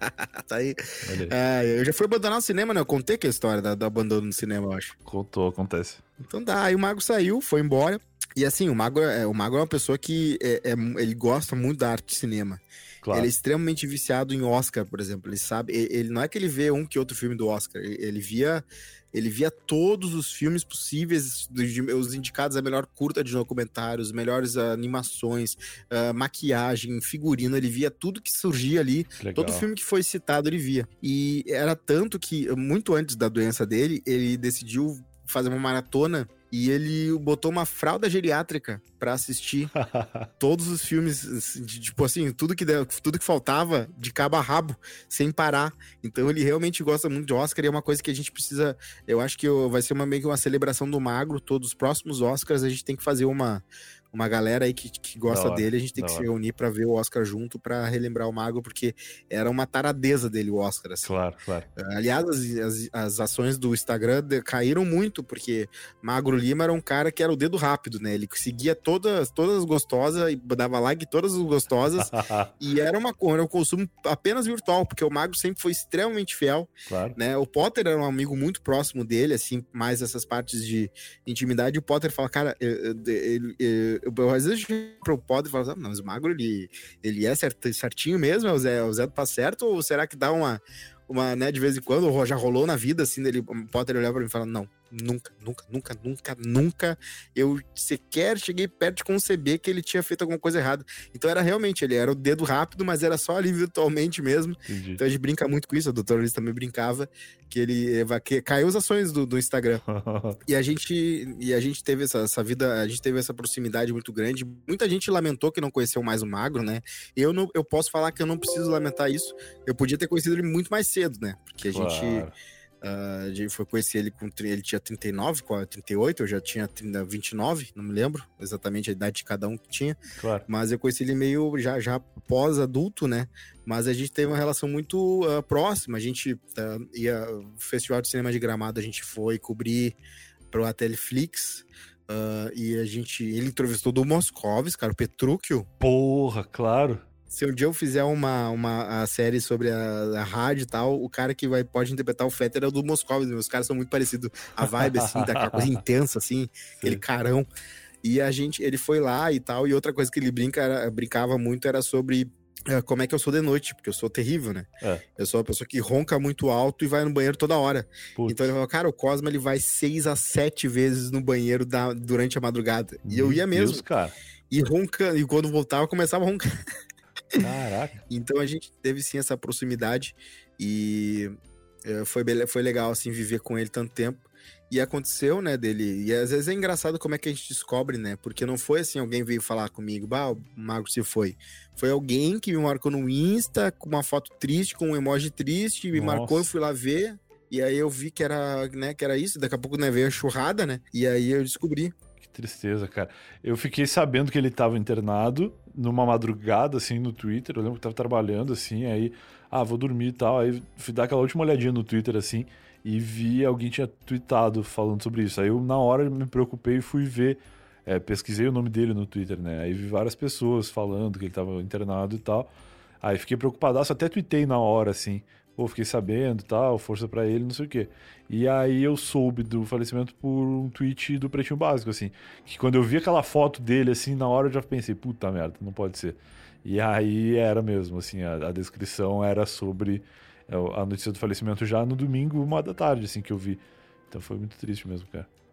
Tá aí. Olha aí. É, eu já fui abandonar o cinema, né? Eu contei que a história da- do abandono no cinema, eu acho. Contou, acontece. Então dá, aí o Mago saiu, foi embora. E assim, o Mago é, o Mago é uma pessoa que é, é- ele gosta muito da arte de cinema. Claro. Ele é extremamente viciado em Oscar, por exemplo. Ele sabe, ele, ele- não é que ele vê um que outro filme do Oscar. Ele, ele via, ele via todos os filmes possíveis, do- de- os indicados a melhor curta de documentários, melhores ah, animações, ah, maquiagem, figurino. Ele via tudo que surgia ali. Legal. Todo filme que foi citado ele via. E era tanto que, muito antes da doença dele, ele decidiu fazer uma maratona e ele botou uma fralda geriátrica pra assistir todos os filmes, assim, de, tipo assim, tudo que, deu- tudo que faltava de cabo a rabo, sem parar. Então ele realmente gosta muito de Oscar e é uma coisa que a gente precisa, eu acho que eu- vai ser uma, meio que uma celebração do Magro, todos os próximos Oscars a gente tem que fazer uma, uma galera aí que, que gosta Da hora, dele, a gente tem da que se hora. reunir pra ver o Oscar junto, pra relembrar o Magro, porque era uma taradeza dele o Oscar, assim. Claro, claro. Aliás, as, as, as ações do Instagram de- caíram muito, porque Magro Lima era um cara que era o dedo rápido, né? Ele seguia todas, todas as gostosas e dava like em todas as gostosas. E era, uma, era um consumo apenas virtual, porque o Magro sempre foi extremamente fiel, Claro. né? O Potter era um amigo muito próximo dele, assim, mais essas partes de intimidade. E o Potter fala, cara, eu, eu, eu, eu, eu, eu às vezes eu pro Potter e falo, ah, não, mas o Magro, ele, ele é cert- certinho mesmo? É o Zé, o Zé do Passo Certo? Ou será que dá uma, uma, né, de vez em quando, ou já rolou na vida, assim, dele, o Potter olhar pra mim e falar, não, nunca, nunca, nunca, nunca, nunca eu sequer cheguei perto de conceber que ele tinha feito alguma coisa errada. Então era realmente, ele era o dedo rápido, mas era só ali virtualmente mesmo. Entendi. Então a gente brinca muito com isso, a doutora Liz também brincava, que ele que caiu as ações do, do Instagram. E a gente, e a gente teve essa, essa vida, a gente teve essa proximidade muito grande. Muita gente lamentou que não conheceu mais o Magro, né? Eu, não, eu posso falar que eu não preciso lamentar isso. Eu podia ter conhecido ele muito mais cedo, né? Porque a gente... Claro. Uh, a gente foi conhecer ele com ele tinha trinta e nove, trinta e oito, eu já tinha trinta, vinte e nove, não me lembro exatamente a idade de cada um que tinha, Claro. mas eu conheci ele meio já, já pós-adulto, né? Mas a gente teve uma relação muito uh, próxima. A gente uh, ia o Festival de Cinema de Gramado, a gente foi cobrir pro Atelflix. Uh, e a gente, ele entrevistou do Moscovis, cara, o Petrúquio. Porra, claro. Se um dia eu fizer uma, uma a série sobre a, a rádio e tal, o cara que vai, pode interpretar o Fetter é o do Moscovitz. Os caras são muito parecidos. A vibe, assim, daquela coisa intensa, assim, aquele carão. E a gente, ele foi lá e tal. E outra coisa que ele brinca, era, brincava muito era sobre uh, como é que eu sou de noite, porque eu sou terrível, né? É. Eu sou uma pessoa que ronca muito alto e vai no banheiro toda hora. Putz. Então ele falou, cara, o Cosma ele vai seis a sete vezes no banheiro da, durante a madrugada. E eu ia mesmo. Deus, cara. E ronca, e quando voltava, eu começava a roncar. Caraca. Então a gente teve sim essa proximidade e é, foi, foi legal assim viver com ele tanto tempo. E aconteceu, né, dele. E às vezes é engraçado como é que a gente descobre, né? Porque não foi assim, alguém veio falar comigo, bah, o Magro se foi. Foi alguém que me marcou no Insta com uma foto triste, com um emoji triste, me Nossa. marcou, eu fui lá ver. E aí eu vi que era, né, que era isso. Daqui a pouco, né, veio a churrada, né? E aí eu descobri. Que tristeza, cara. Eu fiquei sabendo que ele tava internado numa madrugada, assim, no Twitter. Eu lembro que tava trabalhando, assim, aí... Ah, vou dormir e tal. Aí fui dar aquela última olhadinha no Twitter, assim, e vi alguém tinha tweetado falando sobre isso. Aí eu, na hora, me preocupei e fui ver... É, pesquisei o nome dele no Twitter, né? Aí vi várias pessoas falando que ele tava internado e tal. Aí fiquei preocupadaço, até tuitei na hora, assim... Pô, fiquei sabendo e tal, força pra ele, não sei o quê. E aí eu soube do falecimento por um tweet do Pretinho Básico, assim. Que quando eu vi aquela foto dele, assim, na hora eu já pensei, puta merda, não pode ser. E aí era mesmo, assim, a, a descrição era sobre a notícia do falecimento já no domingo, uma da tarde, assim, que eu vi. Então foi muito triste mesmo, cara.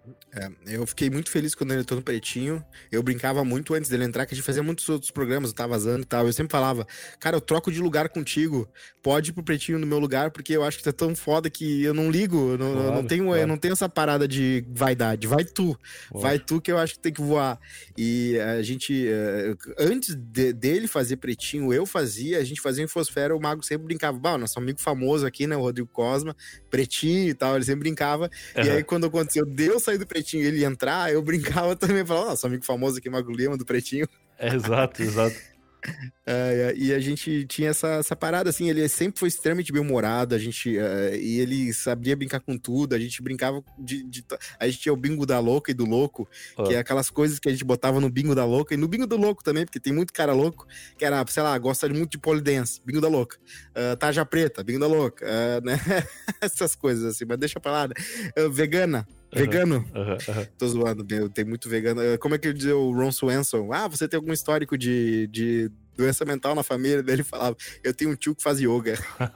É, eu fiquei muito feliz quando ele entrou no Pretinho. Eu brincava muito antes dele entrar, que a gente fazia muitos outros programas, eu tava vazando e tal. Eu sempre falava, cara, eu troco de lugar contigo. Pode ir pro Pretinho no meu lugar, porque eu acho que tu é tão foda que eu não ligo. Eu não, Claro, eu não tenho, claro. eu não tenho essa parada de vaidade. Vai tu. Claro. Vai tu que eu acho que tem que voar. E a gente, uh, antes de, dele fazer Pretinho, eu fazia, a gente fazia Infosfera, o Mago sempre brincava. Bah, nosso amigo famoso aqui, né, o Rodrigo Cosma, Pretinho e tal, ele sempre brincava. Uhum. E aí, quando aconteceu, deu sair do Pretinho e ele entrar, eu brincava também, falava, nosso amigo famoso aqui, Mago Lima, do Pretinho. É, exato, exato. É, e a gente tinha essa, essa parada, assim, ele sempre foi extremamente bem-humorado, a gente, uh, e ele sabia brincar com tudo, a gente brincava de, de... A gente tinha o bingo da louca e do louco, oh. que é aquelas coisas que a gente botava no bingo da louca, e no bingo do louco também, porque tem muito cara louco, que era, sei lá, gosta muito de pole dance, bingo da louca, uh, tarja preta, bingo da louca, uh, né? Essas coisas, assim, mas deixa pra lá, né? uh, vegana, Vegano? Uhum, uhum, uhum. Tô zoando, meu, tem muito vegano. Como é que ele dizia o Ron Swanson? Ah, você tem algum histórico de, de doença mental na família? Daí ele falava, eu tenho um tio que faz yoga.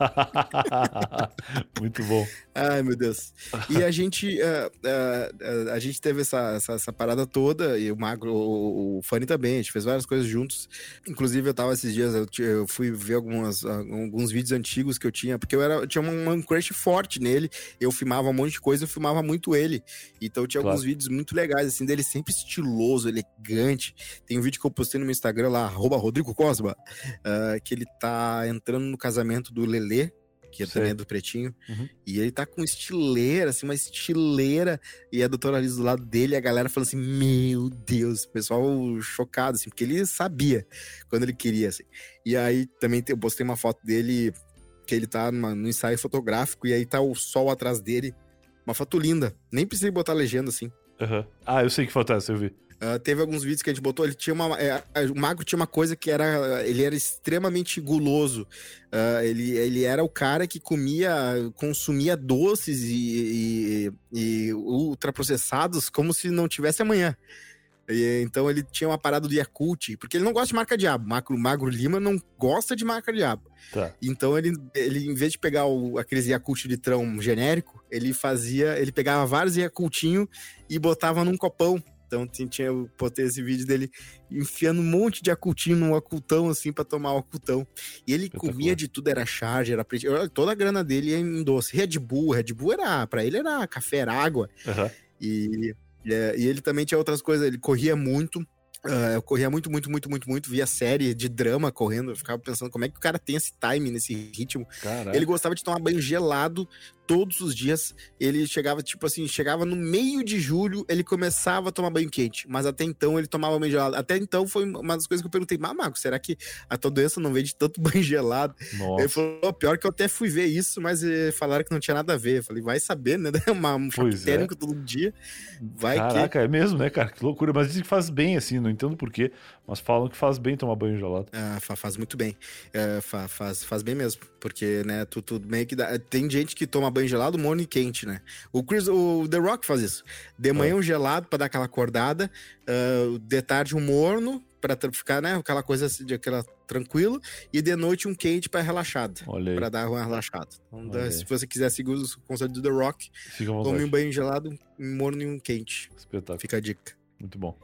Muito bom. Ai, meu Deus. E a gente, uh, uh, uh, a gente teve essa, essa, essa parada toda, e o Magro, o, o Fanny também, a gente fez várias coisas juntos. Inclusive, eu tava esses dias, eu, eu fui ver algumas, alguns vídeos antigos que eu tinha, porque eu, era, eu tinha um, um crush forte nele, eu filmava um monte de coisa, eu filmava muito ele. Então tinha claro. alguns vídeos muito legais, assim, dele sempre estiloso, elegante. Tem um vídeo que eu postei no meu Instagram lá, arroba Rodrigo Cosma, uh, que ele tá entrando no casamento do Lelê, que também é do Pretinho, uhum. e ele tá com estileira, assim, uma estileira, e a doutora Alice do lado dele, e a galera falando assim, meu Deus, o pessoal chocado, assim, porque ele sabia quando ele queria, assim. E aí também eu postei uma foto dele, que ele tá numa, no ensaio fotográfico, e aí tá o sol atrás dele, uma foto linda, nem precisei botar legenda, assim. Uhum. Ah, eu sei que foto é essa, eu vi. Uh, teve alguns vídeos que a gente botou, ele tinha uma... É, o Magro tinha uma coisa que era... Ele era extremamente guloso. Uh, ele, ele era o cara que comia, consumia doces e, e, e ultraprocessados como se não tivesse amanhã. E, então ele tinha uma parada do Yakult, porque ele não gosta de marca Diabo. Magro, Magro Lima não gosta de marca Diabo. Tá. Então ele, ele, em vez de pegar o, aqueles Yakult litrão genérico, ele fazia... Ele pegava vários Yakultinhos e botava num copão. Então tinha, eu botei esse vídeo dele enfiando um monte de acultinho num acultão, assim, pra tomar o acultão. E ele comia de tudo, era charge, era preto. Toda a grana dele ia em doce. Red Bull, Red Bull era, pra ele era café, era água. Uhum. E, e, e ele também tinha outras coisas, ele corria muito. Uh, eu corria muito, muito, muito, muito, muito. Via série de drama correndo. Eu ficava pensando como é que o cara tem esse time, nesse ritmo. Caraca. Ele gostava de tomar banho gelado todos os dias. Ele chegava, tipo assim, chegava no meio de julho, ele começava a tomar banho quente. Mas até então ele tomava banho gelado. Até então foi uma das coisas que eu perguntei, mas Marco, será que a tua doença não vem de tanto banho gelado? Nossa. Ele falou, pior que eu até fui ver isso, mas falaram que não tinha nada a ver. Eu falei, vai saber, né? Uma, um choque térmico é. todo dia. Vai Caraca, que... é mesmo, né, cara? Que loucura. Mas dizem que faz bem, assim, não entendo porquê, mas falam que faz bem tomar banho gelado. Ah, faz muito bem. É, faz, faz bem mesmo. Porque, né, tu, tu meio que dá... Tem gente que toma banho gelado, morno e quente, né? O Chris, o The Rock faz isso. De manhã é. um gelado pra dar aquela acordada, uh, de tarde um morno pra ficar, né, aquela coisa assim, de aquela tranquilo, e de noite um quente pra relaxada. Olha aí. Pra dar uma relaxada. Então, da, se você quiser seguir os conselhos do The Rock, tome um banho gelado, um morno e um quente. Espetáculo. Fica a dica. Muito bom.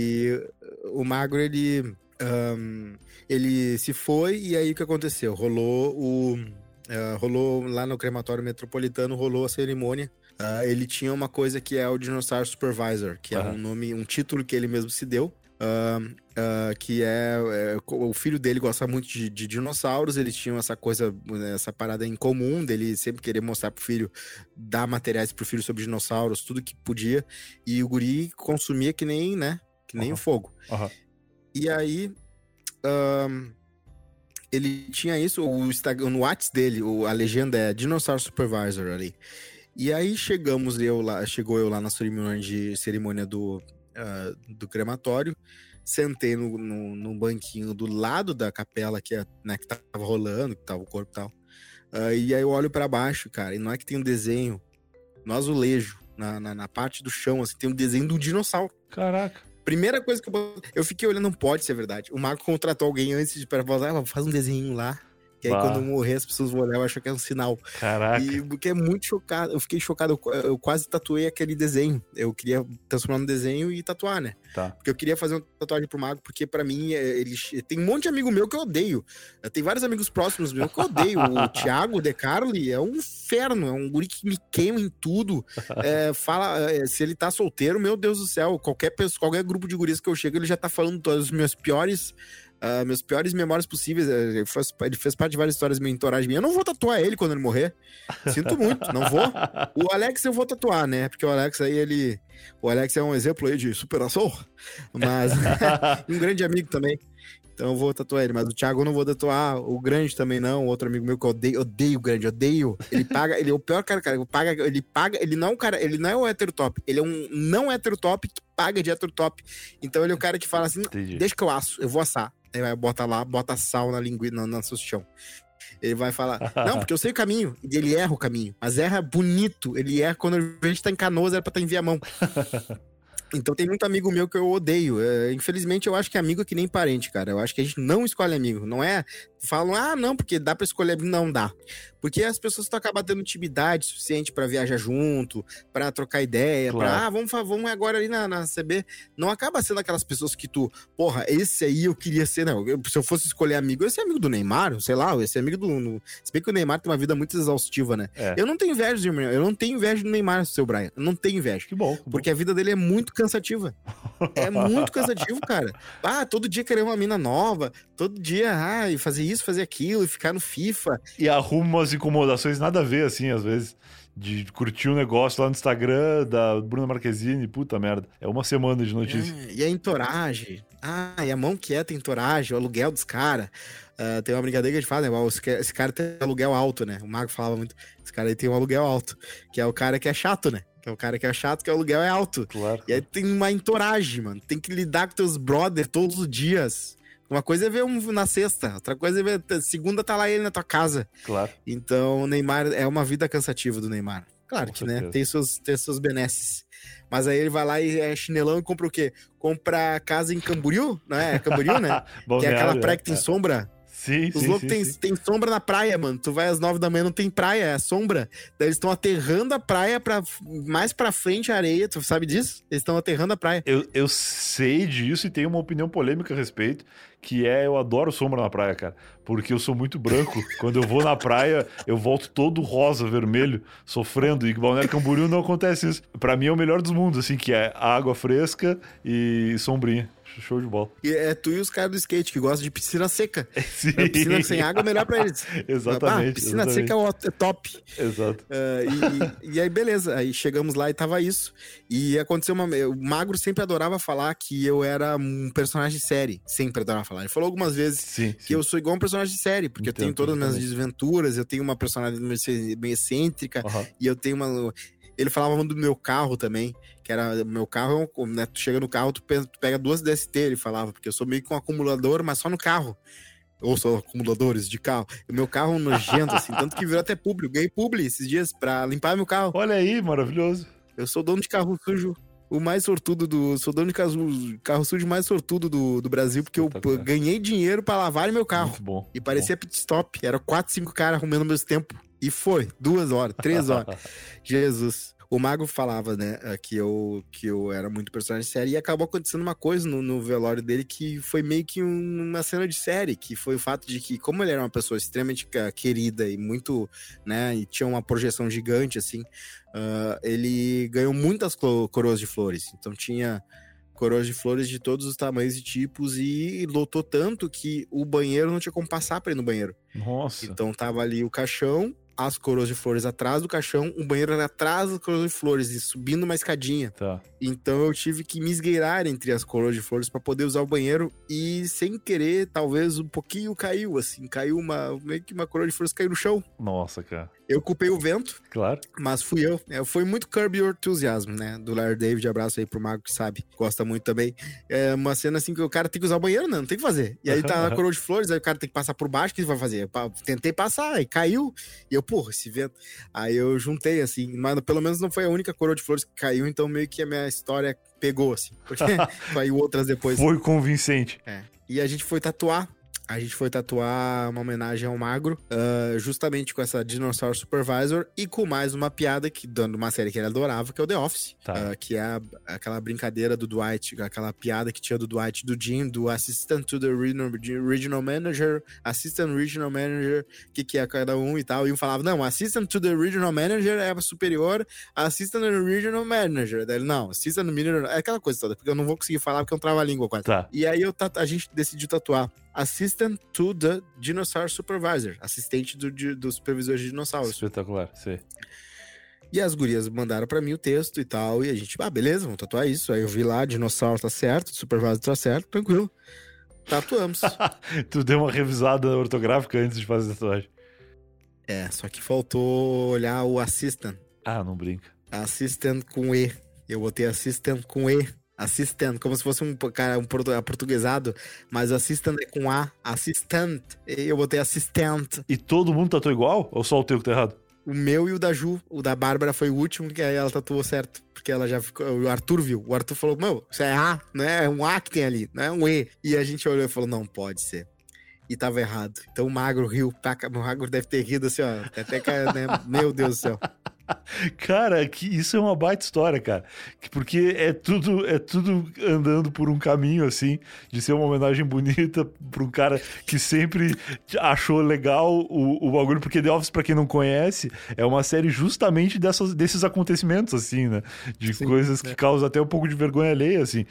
E o Magro, ele... Um, ele se foi, e aí o que aconteceu? Rolou o... Uh, rolou lá no crematório metropolitano, rolou a cerimônia. Uh, ele tinha uma coisa que é o Dinossauro Supervisor, que uhum. é um nome, um título que ele mesmo se deu. Uh, uh, que é, é... O filho dele gosta muito de, de dinossauros, eles tinham essa coisa, essa parada em comum, dele sempre querer mostrar pro filho, dar materiais pro filho sobre dinossauros, tudo que podia. E o guri consumia que nem, né? Que nem o uhum. fogo. Uhum. E aí... Um, ele tinha isso, o Instagram, no WhatsApp dele, a legenda é Dinosaur Supervisor ali. E aí chegamos eu lá, chegou eu lá na cerimônia, de, cerimônia do, uh, do crematório, sentei no, no, no banquinho do lado da capela que, né, que tava rolando, que tava o corpo e tal. Uh, e aí eu olho pra baixo, cara, e não é que tem um desenho no azulejo, na, na, na parte do chão, assim, tem um desenho do dinossauro. Caraca. Primeira coisa que eu... Eu fiquei olhando, não pode ser verdade. O Marco contratou alguém antes de para fazer, ah, faz um desenho lá. Que aí bah. quando eu morrer, as pessoas vão olhar e acham que é um sinal. Caraca. E porque é muito chocado. Eu fiquei chocado. Eu, eu quase tatuei aquele desenho. Eu queria transformar no desenho e tatuar, né? Tá. Porque eu queria fazer uma tatuagem pro Mago, porque pra mim, ele tem um monte de amigo meu que eu odeio. Tem vários amigos próximos meus que eu odeio. O Thiago De Carli é um inferno. É um guri que me queima em tudo. É, fala, é, se ele tá solteiro, meu Deus do céu. Qualquer, pessoa, qualquer grupo de guris que eu chego, ele já tá falando todos os meus piores... Uh, meus piores memórias possíveis. Ele fez, ele fez parte de várias histórias meio entourage minha. Eu não vou tatuar ele quando ele morrer. Sinto muito, não vou. O Alex eu vou tatuar, né? Porque o Alex aí, ele... O Alex é um exemplo aí de superação. Mas... um grande amigo também. Então eu vou tatuar ele. Mas o Thiago eu não vou tatuar. O Grande também não. Outro amigo meu que eu odeio. Odeio o Grande, odeio. Ele paga... Ele é o pior cara, cara. Ele paga... Ele paga... Ele não é um cara... Ele não é o hétero top. Ele é um não hétero top que paga de hétero top. Então ele é o cara que fala assim... Entendi. Deixa que eu asso. Eu vou assar. Ele vai botar lá, bota sal na linguiça, na, na salsichão. Ele vai falar, não, porque eu sei o caminho. E ele erra o caminho. Mas erra bonito. Ele erra quando a gente tá em Canoas, era pra estar em Viamão. Então tem muito amigo meu que eu odeio. É, infelizmente eu acho que amigo é que nem parente, cara. Eu acho que a gente não escolhe amigo. Não é... Falam, ah, não, porque dá pra escolher amigo. Não dá. Porque as pessoas estão acabando tendo intimidade suficiente pra viajar junto, pra trocar ideia, claro. pra, ah, vamos, vamos agora ali na, na C B. Não acaba sendo aquelas pessoas que tu, porra, esse aí eu queria ser, não. Eu, se eu fosse escolher amigo, esse é amigo do Neymar, sei lá, esse é amigo do... No, se bem que o Neymar tem uma vida muito exaustiva, né? É. Eu não tenho inveja, irmão. Eu não tenho inveja do Neymar, seu Brian. Eu não tenho inveja. Que bom. Que porque bom. a vida dele é muito cansativa. É muito cansativo, cara. Ah, todo dia querer uma mina nova, todo dia, ah, e fazer isso, fazer aquilo, e ficar no FIFA. E arruma umas incomodações nada a ver, assim, às vezes. De curtir um negócio lá no Instagram da Bruna Marquezine, puta merda. É uma semana de notícia. É, e a entoragem. Ah, e a mão quieta, entoragem, o aluguel dos caras. Uh, tem uma brincadeira que a gente fala, né? Esse, esse cara tem aluguel alto, né? O Mago falava muito. Esse cara aí tem um aluguel alto. Que é o cara que é chato, né? Que é o cara que é chato, que o aluguel é alto. Claro. E aí tem uma entoragem, mano. Tem que lidar com teus brothers todos os dias. Uma coisa é ver um na sexta, outra coisa é ver... Segunda tá lá ele na tua casa. Claro. Então, o Neymar é uma vida cansativa do Neymar. Claro que, né? Tem seus, tem seus benesses. Mas aí ele vai lá e é chinelão e compra o quê? Compra casa em Camboriú, não é? É Camboriú, né? Que é aquela praia que tem é. sombra. Sim, Os sim, loucos sim, tem, sim. tem sombra na praia, mano. Tu vai às nove da manhã, não tem praia, é sombra. Daí eles estão aterrando a praia pra, mais pra frente a areia. Tu sabe disso? Eles estão aterrando a praia. Eu, eu sei disso e tenho uma opinião polêmica a respeito, que é, eu adoro sombra na praia, cara. Porque eu sou muito branco. Quando eu vou na praia, eu volto todo rosa, vermelho, sofrendo. E Balneário Camboriú não acontece isso. Pra mim é o melhor dos mundos, assim, que é água fresca e sombrinha. Show de bola. E é tu e os caras do skate que gostam de piscina seca. Sim. A piscina sem água é melhor pra eles. Exatamente. Ah, piscina exatamente. seca é top. Exato. Uh, e, e aí, beleza. Aí chegamos lá e tava isso. E aconteceu uma... O Magro sempre adorava falar que eu era um personagem de série. Sempre adorava falar. Ele falou algumas vezes sim, que sim. eu sou igual um personagem de série. Porque Entendo, eu tenho todas as minhas desventuras, eu tenho uma personalidade meio excêntrica, uhum. e eu tenho uma... Ele falava do meu carro também, que era, meu carro, né, tu chega no carro, tu pega duas D S T, ele falava, porque eu sou meio que um acumulador, mas só no carro. Ou sou acumuladores de carro. O meu carro é um nojento, assim, tanto que virou até público. Ganhei publi esses dias pra limpar meu carro. Olha aí, maravilhoso. Eu sou dono de carro sujo, o mais sortudo do... Sou dono de carro, carro sujo mais sortudo do, do Brasil, porque eu, eu ganhei dinheiro pra lavar meu carro. Muito bom. E parecia pit stop. Era quatro, cinco caras arrumando ao mesmo tempo. E foi, duas horas, três horas. Jesus. O Mago falava, né, que eu, que eu era muito personagem de série, e acabou acontecendo uma coisa no, no velório dele que foi meio que um, uma cena de série, que foi o fato de que, como ele era uma pessoa extremamente querida e muito, né, e tinha uma projeção gigante, assim, uh, ele ganhou muitas coroas de flores. Então tinha coroas de flores de todos os tamanhos e tipos, e lotou tanto que o banheiro não tinha como passar pra ir no banheiro. Nossa. Então tava ali o caixão, as coroas de flores atrás do caixão, o banheiro era atrás das coroas de flores e subindo uma escadinha. Tá. Então eu tive que me esgueirar entre as coroas de flores para poder usar o banheiro, e sem querer, talvez um pouquinho caiu, assim, caiu uma, meio que uma coroa de flores caiu no chão. Nossa, cara. Eu culpei o vento. Claro. Mas fui eu. É, foi muito Curb Your Enthusiasm, né? Do Larry David, abraço aí pro Mago que sabe. Gosta muito também. É uma cena assim que o cara tem que usar o banheiro, né? Não tem que fazer. E aí tá a coroa de flores, aí o cara tem que passar por baixo, o que ele vai fazer? Eu tentei passar, aí caiu. E eu, porra, esse vento. Aí eu juntei, assim. Mas pelo menos não foi a única coroa de flores que caiu, então meio que a minha história pegou, assim. Porque caiu outras depois. Foi convincente. É. E a gente foi tatuar a gente foi tatuar uma homenagem ao Magro, uh, justamente com essa Dinosaur Supervisor e com mais uma piada que dando uma série que ele adorava, que é o The Office, Tá. uh, que é a, aquela brincadeira do Dwight, aquela piada que tinha do Dwight, do Jim, do Assistant to the Regional, regional Manager, Assistant Regional Manager, o que, que é cada um e tal, e um falava, não, Assistant to the Regional Manager é superior a Assistant Regional Manager, daí ele, não, Assistant Regional, é aquela coisa toda, porque eu não vou conseguir falar porque eu travo a língua quase. Tá. E aí eu, a gente decidiu tatuar Assistant to the Dinosaur Supervisor, assistente do, do supervisor de dinossauros. Espetacular, sei. E as gurias mandaram pra mim o texto e tal, e a gente, ah, beleza, vamos tatuar isso. Aí eu vi lá, dinossauro tá certo, supervisor tá certo, tranquilo. Tatuamos. Tu deu uma revisada ortográfica antes de fazer a tatuagem. É, só que faltou olhar o assistant. Ah, não brinca. Assistant com E. Eu botei assistant com E. Assistant, como se fosse um cara um portuguesado, mas assistant é com A. Assistant. Eu botei assistant. E todo mundo tatuou igual? Ou só o teu que tá errado? O meu e o da Ju. O da Bárbara foi o último, que aí ela tatuou certo. Porque ela já ficou. O Arthur viu. O Arthur falou: meu, isso é A, não é? É um A que tem ali, não é um E. E a gente olhou e falou: não pode ser. E tava errado. Então o Magro riu. O Magro deve ter rido assim, ó. Até que, né? Meu Deus do céu. Cara, que isso é uma baita história, cara. Porque é tudo, é tudo andando por um caminho, assim, de ser uma homenagem bonita pra um cara que sempre achou legal o, o bagulho. Porque The Office, pra quem não conhece, é uma série justamente dessas, desses acontecimentos, assim, né? De Sim, coisas que é. causam até um pouco de vergonha alheia, assim.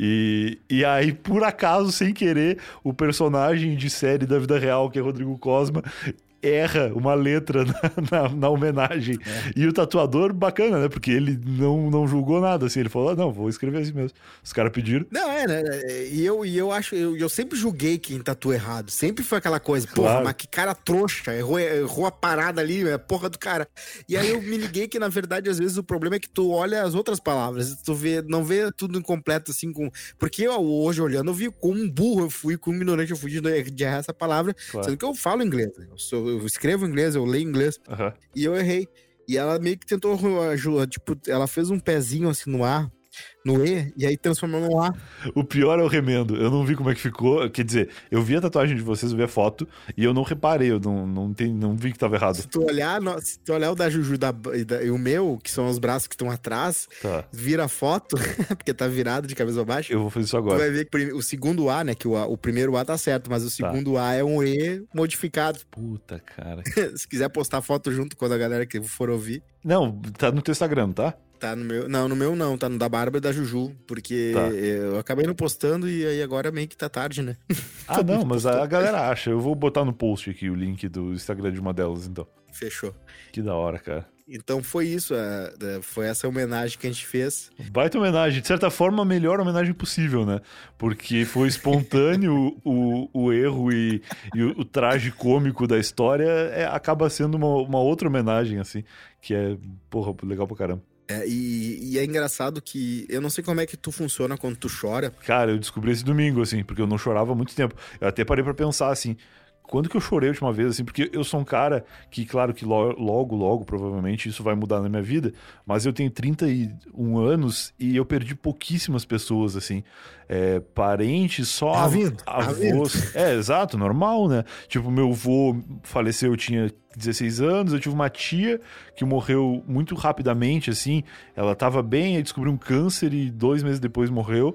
E, e aí, por acaso, sem querer, o personagem de série da vida real, que é Rodrigo Cosma, erra uma letra na, na, na homenagem. É. E o tatuador, bacana, né? Porque ele não, não julgou nada, assim. Ele falou, ah, não, vou escrever assim mesmo. Os caras pediram. Não, é, né? E eu, e eu acho... Eu, eu sempre julguei quem tatua errado. Sempre foi aquela coisa, porra, claro. Mas que cara trouxa. Errou, errou a parada ali, é a porra do cara. E aí eu me liguei que, na verdade, às vezes o problema é que tu olha as outras palavras. Tu vê, não vê tudo incompleto, assim, com... Porque eu, hoje, olhando, eu vi como um burro eu fui, como um ignorante eu fui de, de errar essa palavra. Claro. Sendo que eu falo inglês. Eu sou... Eu escrevo inglês, eu leio inglês. Uhum. E eu errei. E ela meio que tentou, tipo, ela fez um pezinho assim no A, no E, e aí transformou no A. O pior é o remendo. Eu não vi como é que ficou. Quer dizer, eu vi a tatuagem de vocês, eu vi a foto, e eu não reparei, eu não, não, tem, não vi que tava errado. Se tu olhar, se tu olhar o da Juju da, e, da, e o meu, que são os braços que estão atrás, tá. Vira a foto, porque tá virado de cabeça baixa. Eu vou fazer isso agora. Tu vai ver que o segundo A, né, que o, A, o primeiro A tá certo, mas o segundo tá. A é um E modificado. Puta, cara. Se quiser postar foto junto quando a galera que for ouvir. Não, tá no teu Instagram, tá? Tá no meu... Não, no meu não, tá no da Bárbara e da Juju, porque tá. Eu acabei não postando e aí agora meio que tá tarde, né? Ah, não, mas a galera acha. Eu vou botar no post aqui o link do Instagram de uma delas, então. Fechou. Que da hora, cara. Então foi isso, foi essa homenagem que a gente fez. Baita homenagem, de certa forma a melhor homenagem possível, né? Porque foi espontâneo o, o erro e, e o, o traje cômico da história é, acaba sendo uma, uma outra homenagem, assim, que é, porra, legal pra caramba. É, e, e é engraçado que eu não sei como é que tu funciona quando tu chora. Cara, eu descobri esse domingo, assim, porque eu não chorava há muito tempo. Eu até parei pra pensar, assim, quando que eu chorei a última vez, assim, porque eu sou um cara que, claro que logo, logo, provavelmente, isso vai mudar na minha vida, mas eu tenho trinta e um anos e eu perdi pouquíssimas pessoas, assim, é, parentes, só tá vindo, avós. Tá é, exato, normal, né? Tipo, meu avô faleceu, eu tinha dezesseis anos, eu tive uma tia que morreu muito rapidamente, assim, ela tava bem, aí descobriu um câncer e dois meses depois morreu,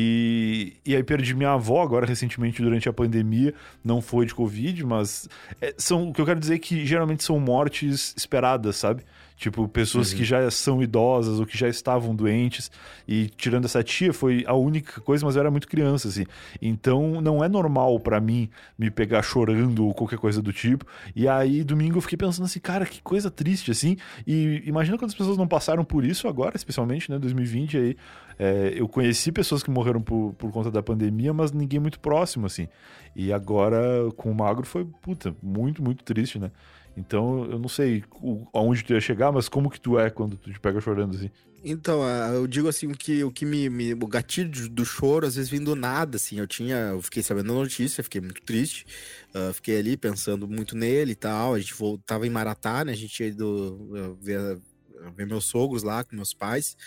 e, e aí perdi minha avó agora recentemente durante a pandemia, não foi de Covid, mas é, são, o que eu quero dizer é que geralmente são mortes esperadas, sabe? Tipo, pessoas uhum. que já são idosas ou que já estavam doentes. E tirando essa tia, foi a única coisa, mas eu era muito criança, assim. Então, não é normal pra mim me pegar chorando ou qualquer coisa do tipo. E aí, domingo, eu fiquei pensando assim, cara, que coisa triste, assim. E imagina quantas pessoas não passaram por isso agora, especialmente, né, dois mil e vinte aí. É, eu conheci pessoas que morreram por, por conta da pandemia, mas ninguém muito próximo, assim. E agora, com o Magro, foi, puta, muito, muito triste, né? Então, eu não sei aonde tu ia chegar, mas como que tu é quando tu te pega chorando, assim? Então, eu digo assim, o que, o que me, me... O gatilho do choro, às vezes, vem do nada, assim. Eu tinha... Eu fiquei sabendo da notícia, fiquei muito triste. Uh, fiquei ali pensando muito nele e tal. A gente voltava em Maratá, né? A gente ia ido uh, ver, uh, ver meus sogros lá, com meus pais.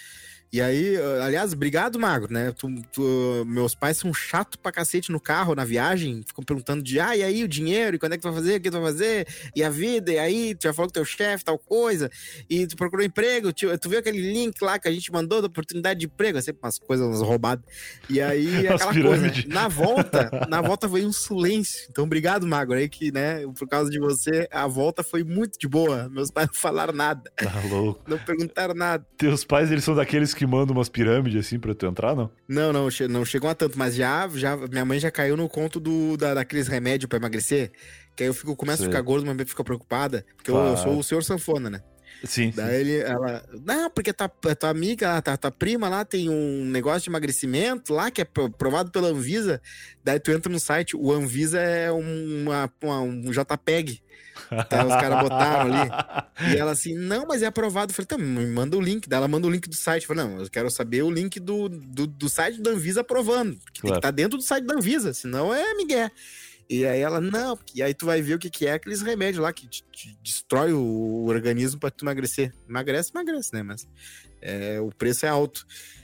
E aí, aliás, obrigado, Magro, né? Tu, tu, meus pais são chatos pra cacete no carro, na viagem. Ficam perguntando de, ah, e aí o dinheiro? E quando é que tu vai fazer? O que tu vai fazer? E a vida? E aí, tu já falou com teu chefe, tal coisa. E tu procurou emprego? Tu, tu viu aquele link lá que a gente mandou da oportunidade de emprego? É sempre umas coisas umas roubadas. E aí, aquela coisa, né? Na volta, na volta foi um silêncio. Então, obrigado, Magro, aí que, né, por causa de você, a volta foi muito de boa. Meus pais não falaram nada. Tá louco. Não perguntaram nada. Teus pais, eles são daqueles que mandam umas pirâmides assim pra tu entrar, não? Não, não, não chegou a tanto, mas já, já minha mãe já caiu no conto do, da, daqueles remédios pra emagrecer, que aí eu fico, começo Sei. a ficar gordo, mas fica preocupada, porque claro. eu, eu sou o senhor sanfona, né? Sim, Daí sim. ele, ela, não, porque tua, tua amiga, tua, tua prima lá tem um negócio de emagrecimento lá, que é provado pela Anvisa, daí tu entra no site, o Anvisa é uma, uma, um JPEG, então os caras botaram ali, e ela assim, não, mas é aprovado. Eu falei, tá, me manda o link. Daí ela manda o link do site. Eu falei, não, eu quero saber o link do, do, do site da Anvisa aprovando, porque claro. tem que estar dentro do site da Anvisa, senão é migué. E aí ela, não, e aí tu vai ver o que, que é aqueles remédios lá que te, te destrói o organismo pra tu emagrecer. Emagrece, emagrece, né? Mas é, o preço é alto.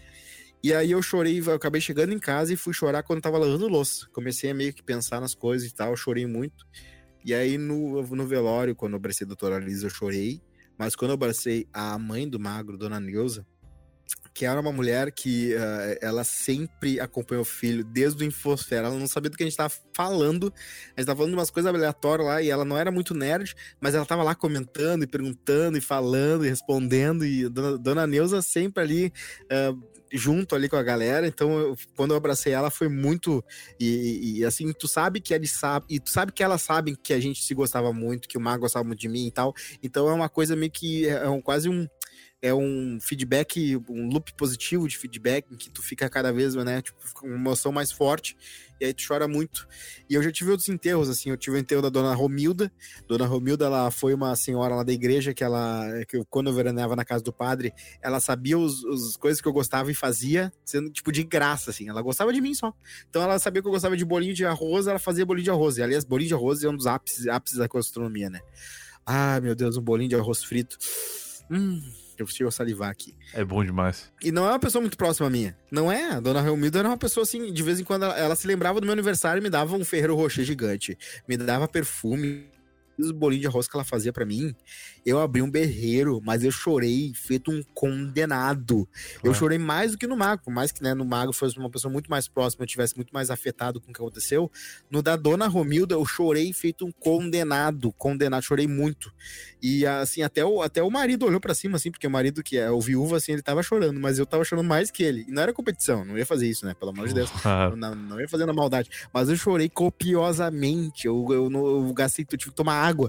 E aí eu chorei, eu acabei chegando em casa e fui chorar quando tava lavando louça. Comecei a meio que pensar nas coisas e tal, eu chorei muito. E aí no, no velório, quando eu abracei a doutora Lisa, eu chorei. Mas quando eu abracei a mãe do Magro, dona Neuza, que era uma mulher que uh, ela sempre acompanhou o filho desde o Infosfera. Ela não sabia do que a gente tava falando. A gente tava falando de umas coisas aleatórias lá e ela não era muito nerd, mas ela tava lá comentando e perguntando e falando e respondendo. E dona, dona Neuza sempre ali... Uh, junto ali com a galera, então eu, quando eu abracei ela foi muito, e, e assim, tu sabe que eles sabem, e tu sabe que elas sabem que a gente se gostava muito, que o Mago gostava muito de mim e tal, então é uma coisa meio que, é um, quase um, é um feedback, um loop positivo de feedback, em que tu fica cada vez, né, tipo, com uma emoção mais forte, e aí tu chora muito. E eu já tive outros enterros, assim, eu tive o enterro da dona Romilda. Dona Romilda, ela foi uma senhora lá da igreja que ela, que eu, quando eu veraneava na casa do padre, ela sabia os, os coisas que eu gostava e fazia, sendo, tipo, de graça, assim, ela gostava de mim só. Então ela sabia que eu gostava de bolinho de arroz, ela fazia bolinho de arroz. E, aliás, bolinho de arroz é um dos ápices, ápices da gastronomia, né? Ah, meu Deus, um bolinho de arroz frito. Hum... Eu chego a salivar aqui. É bom demais. E não é uma pessoa muito próxima a minha. Não é? A dona Romilda era uma pessoa assim, de vez em quando ela, ela se lembrava do meu aniversário e me dava um Ferrero Rocher gigante. Me dava perfume. Os bolinhos de arroz que ela fazia pra mim, eu abri um berreiro, mas eu chorei feito um condenado. Eu chorei mais do que no Mago, por mais que, né, no Mago fosse uma pessoa muito mais próxima, eu tivesse muito mais afetado com o que aconteceu. No da dona Romilda, eu chorei feito um condenado, condenado, chorei muito. E assim, até o, até o marido olhou pra cima, assim, porque o marido que é o viúvo, assim, ele tava chorando, mas eu tava chorando mais que ele. E não era competição, não ia fazer isso, né, pelo amor de Deus. Não, não ia fazer na maldade. Mas eu chorei copiosamente, eu, eu, eu, eu gastei, eu tive que tomar água.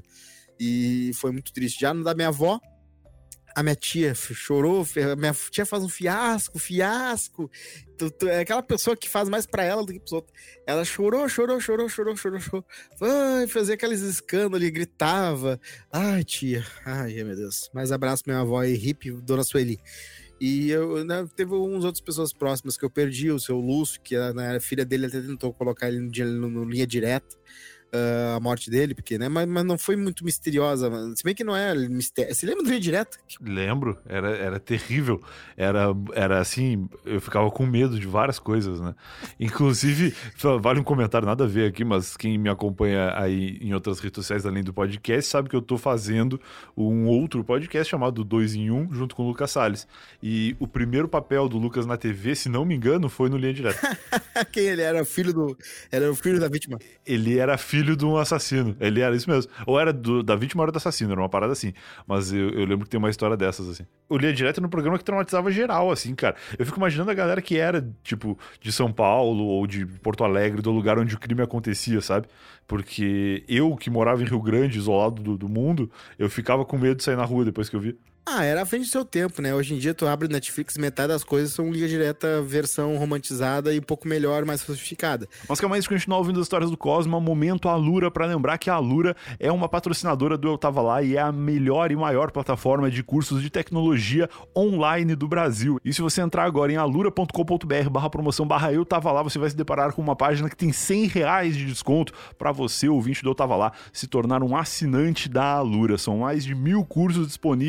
E foi muito triste. Já no da minha avó, a minha tia chorou, a minha tia faz um fiasco, fiasco. É aquela pessoa que faz mais pra ela do que pros outros. Ela chorou, chorou, chorou, chorou, chorou, chorou. Ai, fazia aqueles escândalos e gritava. Ai, tia. Ai, meu Deus. Mais abraço pra minha avó e hippie, dona Sueli. E eu, né, teve uns outras pessoas próximas que eu perdi, o seu Lúcio, que a, né, a filha dele até tentou colocar ele no, no linha direta. Uh, a morte dele, porque, né, mas, mas não foi muito misteriosa, se bem que não é mistério. Você lembra do Linha Direta? Lembro, era, era terrível, era, era assim, eu ficava com medo de várias coisas, né, inclusive, vale um comentário, nada a ver aqui, mas quem me acompanha aí em outras redes sociais além do podcast, sabe que eu tô fazendo um outro podcast chamado dois em um, junto com o Lucas Salles, e o primeiro papel do Lucas na T V, se não me engano, foi no Linha Direta. Quem ele era? Filho do... Era o filho da vítima? Ele era filho filho de um assassino. Ele era isso mesmo. Ou era do, da vítima ou era do assassino, era uma parada assim. Mas eu, eu lembro que tem uma história dessas, assim. Eu lia direto no programa que traumatizava geral, assim, cara. Eu fico imaginando a galera que era, tipo, de São Paulo ou de Porto Alegre, do lugar onde o crime acontecia, sabe? Porque eu, que morava em Rio Grande, isolado do, do mundo, eu ficava com medo de sair na rua depois que eu vi. Ah, era à frente do seu tempo, né? Hoje em dia tu abre Netflix, metade das coisas são Linha Direta, versão romantizada e um pouco melhor, mais sofisticada. Mas calma aí, se continuar ouvindo as histórias do Cosmo, é um momento Alura, pra lembrar que a Alura é uma patrocinadora do Eu Tava Lá e é a melhor e maior plataforma de cursos de tecnologia online do Brasil. E se você entrar agora em alura ponto com ponto br barra promoção barra Eu Tava Lá, você vai se deparar com uma página que tem cem reais de desconto pra você, ouvinte do Eu Tava Lá, se tornar um assinante da Alura. São mais de mil cursos disponíveis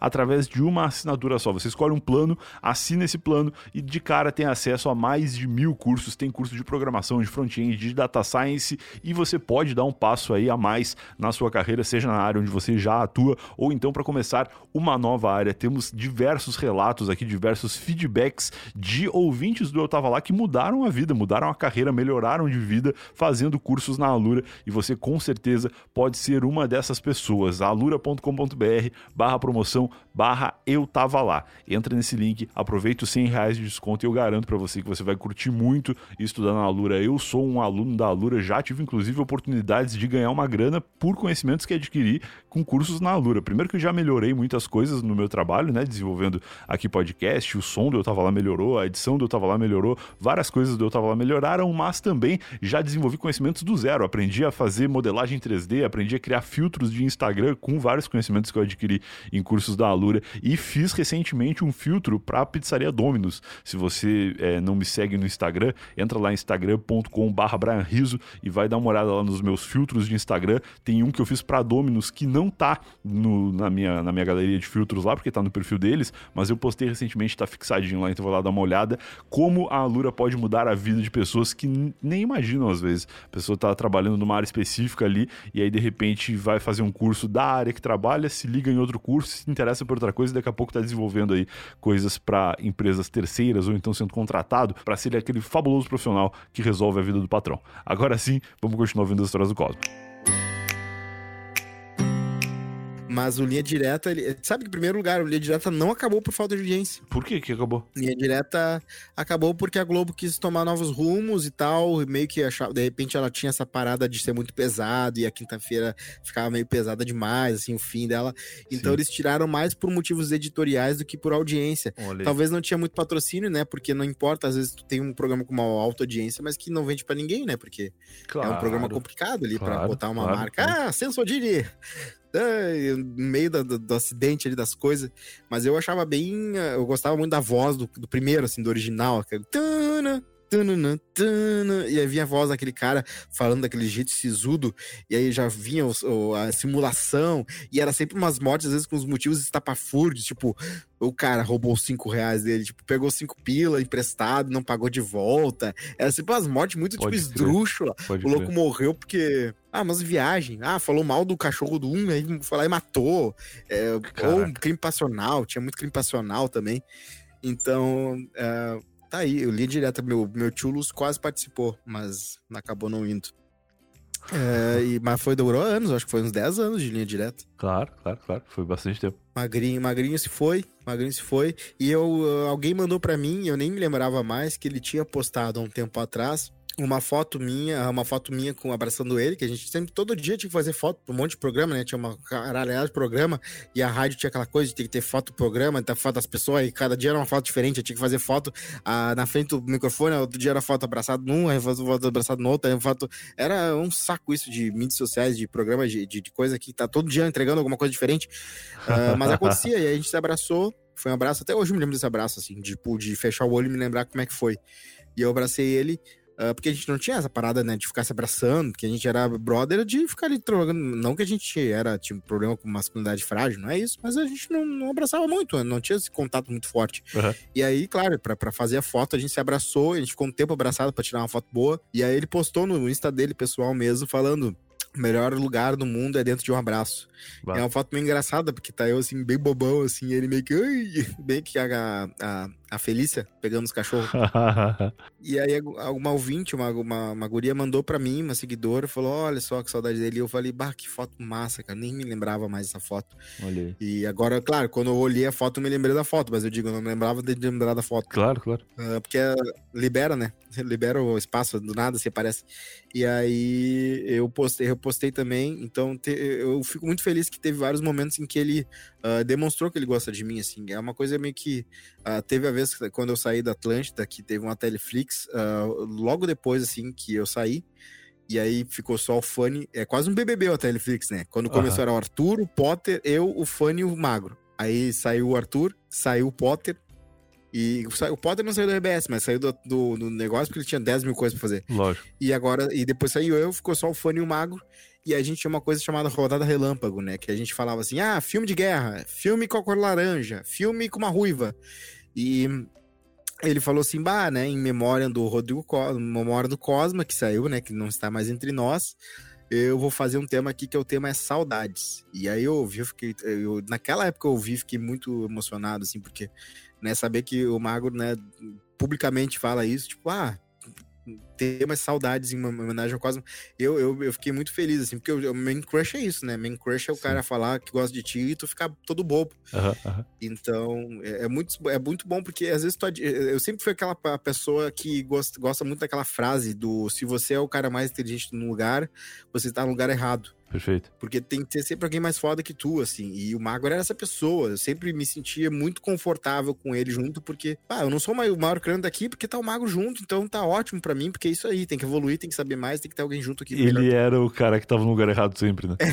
através de uma assinatura só. Você escolhe um plano, assina esse plano e de cara tem acesso a mais de mil cursos. Tem curso de programação, de front-end, de data science, e você pode dar um passo aí a mais na sua carreira, seja na área onde você já atua ou então para começar uma nova área. Temos diversos relatos aqui, diversos feedbacks de ouvintes do Eu Tava Lá que mudaram a vida, mudaram a carreira, melhoraram de vida fazendo cursos na Alura, e você com certeza pode ser uma dessas pessoas. alura.com.br barra promoção barra Eu Tava Lá. Entra nesse link, aproveita os cem reais de desconto e eu garanto para você que você vai curtir muito estudar na Alura. Eu sou um aluno da Alura, já tive inclusive oportunidades de ganhar uma grana por conhecimentos que adquiri com cursos na Alura. Primeiro que eu já melhorei muitas coisas no meu trabalho, né, desenvolvendo aqui podcast, o som do Eu Tava Lá melhorou, a edição do Eu Tava Lá melhorou, várias coisas do Eu Tava Lá melhoraram, mas também já desenvolvi conhecimentos do zero, aprendi a fazer modelagem três D, aprendi a criar filtros de Instagram com vários conhecimentos que eu adquiri em cursos da Alura, e fiz recentemente um filtro para a pizzaria Domino's. Se você é, não me segue no Instagram, entra lá em instagram ponto com barra Brian Rizzo e vai dar uma olhada lá nos meus filtros de Instagram. Tem um que eu fiz para Domino's que não tá no, na, minha, na minha galeria de filtros lá, porque tá no perfil deles, mas eu postei recentemente, tá fixadinho lá, então vou lá dar uma olhada. Como a Alura pode mudar a vida de pessoas que n- nem imaginam às vezes. A pessoa tá trabalhando numa área específica ali e aí de repente vai fazer um curso da área que trabalha, se liga em outro curso, se interessa por outra coisa e daqui a pouco tá desenvolvendo aí coisas para empresas terceiras ou então sendo contratado para ser aquele fabuloso profissional que resolve a vida do patrão. Agora sim, vamos continuar ouvindo as histórias do Cosmo. Mas o Linha Direta, ele, sabe que em primeiro lugar, o Linha Direta não acabou por falta de audiência. Por que que acabou? Linha Direta acabou porque a Globo quis tomar novos rumos e tal, e meio que achava, de repente ela tinha essa parada de ser muito pesado, e a quinta-feira ficava meio pesada demais, assim, o fim dela. Então Sim. eles tiraram mais por motivos editoriais do que por audiência. Olha. Talvez não tinha muito patrocínio, né, porque não importa, às vezes tu tem um programa com uma alta audiência, mas que não vende pra ninguém, né, porque Claro. é um programa complicado ali, Claro, pra botar uma claro, marca. claro. Ah, Sensodini! É, no meio do, do, do acidente ali das coisas, mas eu achava bem, eu gostava muito da voz do, do primeiro, assim, do original, aquele tana, tana, tana, e aí vinha a voz daquele cara falando daquele jeito sisudo, e aí já vinha o, o, a simulação, e era sempre umas mortes, às vezes com os motivos estapafúrdios, tipo, o cara roubou os cinco reais dele, tipo, pegou cinco pila emprestado, não pagou de volta, era sempre umas mortes muito, Pode tipo, crer. esdrúxula, Pode o louco crer. morreu porque... Ah, mas viagem. Ah, falou mal do cachorro do um, aí foi lá e matou. É, ou crime passional, tinha muito crime passional também. Então, é, tá aí, eu li direto. Meu, meu tio Luz quase participou, mas acabou não indo. É, e, mas foi, durou anos, acho que foi uns dez anos de linha direta. Claro, claro, claro. Foi bastante tempo. Magrinho, magrinho se foi, magrinho se foi. E eu, alguém mandou pra mim, eu nem me lembrava mais, que ele tinha postado há um tempo atrás uma foto minha, uma foto minha com abraçando ele, que a gente sempre, todo dia tinha que fazer foto pra um monte de programa, né? Tinha uma caralhada de programa, e a rádio tinha aquela coisa de ter que ter foto do programa, ter foto das pessoas, e cada dia era uma foto diferente, eu tinha que fazer foto ah, na frente do microfone, outro dia era foto abraçado num, aí foto abraçado no outro, aí foto... Era um saco isso de mídias sociais, de programa, de, de, de coisa que tá todo dia entregando alguma coisa diferente. Uh, mas acontecia, e aí a gente se abraçou, foi um abraço, até hoje eu me lembro desse abraço, assim, de, de fechar o olho e me lembrar como é que foi. E eu abracei ele, Uh, porque a gente não tinha essa parada, né, de ficar se abraçando, porque a gente era brother de ficar ali trocando, não que a gente era, tinha um problema com masculinidade frágil, não é isso, mas a gente não, não abraçava muito, não tinha esse contato muito forte. Uhum. E aí, claro, pra, pra fazer a foto, a gente se abraçou, a gente ficou um tempo abraçado pra tirar uma foto boa, e aí ele postou no Insta dele, pessoal mesmo, falando... O melhor lugar do mundo é dentro de um abraço. Bah. É uma foto meio engraçada, porque tá eu, assim, bem bobão, assim, ele meio que... Ai, bem que a, a, a Felícia pegando os cachorros. E aí, uma ouvinte, uma, uma, uma guria mandou pra mim, uma seguidora, falou, olha só que saudade dele. E eu falei, bah, que foto massa, cara. Nem me lembrava mais dessa foto. Olhei. E agora, claro, quando eu olhei a foto, eu me lembrei da foto. Mas eu digo, eu não me lembrava de lembrar da foto. Claro, claro. Uh, porque libera, né? Libera o espaço, do nada se aparece. E aí, eu postei, eu postei também. Então, te, eu fico muito feliz que teve vários momentos em que ele uh, demonstrou que ele gosta de mim, assim. É uma coisa meio que... Uh, teve a vez que, quando eu saí da Atlântida, que teve uma Teleflix, uh, logo depois, assim, que eu saí, e aí ficou só o Fanny, é quase um B B B a Teleflix, né? Quando começou uhum. Era o Arthur, o Potter, eu, o Fanny e o Magro. Aí saiu o Arthur, saiu o Potter, E o Potter não saiu do R B S, mas saiu do, do, do negócio porque ele tinha dez mil coisas pra fazer. Lógico. E agora, e depois saiu eu, ficou só o Fone e o Magro. E a gente tinha uma coisa chamada Rodada Relâmpago, né? Que a gente falava assim, ah, filme de guerra, filme com a cor laranja, filme com uma ruiva. E ele falou assim, bah, né, em memória do Rodrigo Cosma, memória do Cosma, que saiu, né, que não está mais entre nós, eu vou fazer um tema aqui que é o tema é saudades. E aí eu ouvi, eu fiquei, eu, naquela época eu ouvi, fiquei muito emocionado, assim, porque, né, saber que o Magro, né, publicamente fala isso, tipo, ah, temas saudades em uma homenagem ao Cosmo. Eu, eu, eu fiquei muito feliz, assim, porque o main crush é isso, né? Main crush é o Sim. cara falar que gosta de ti e tu ficar todo bobo. Uhum, uhum. Então, é, é, muito, é muito bom, porque às vezes tu, eu sempre fui aquela pessoa que gosta, gosta muito daquela frase do se você é o cara mais inteligente no lugar, você tá no lugar errado. Perfeito. Porque tem que ter sempre alguém mais foda que tu, assim. E o Magro era essa pessoa. Eu sempre me sentia muito confortável com ele junto, porque, ah, eu não sou o maior crânio daqui, porque tá o Magro junto, então tá ótimo pra mim, porque é isso aí. Tem que evoluir, tem que saber mais, tem que ter alguém junto aqui. Ele melhor. Era o cara que tava no lugar errado sempre, né?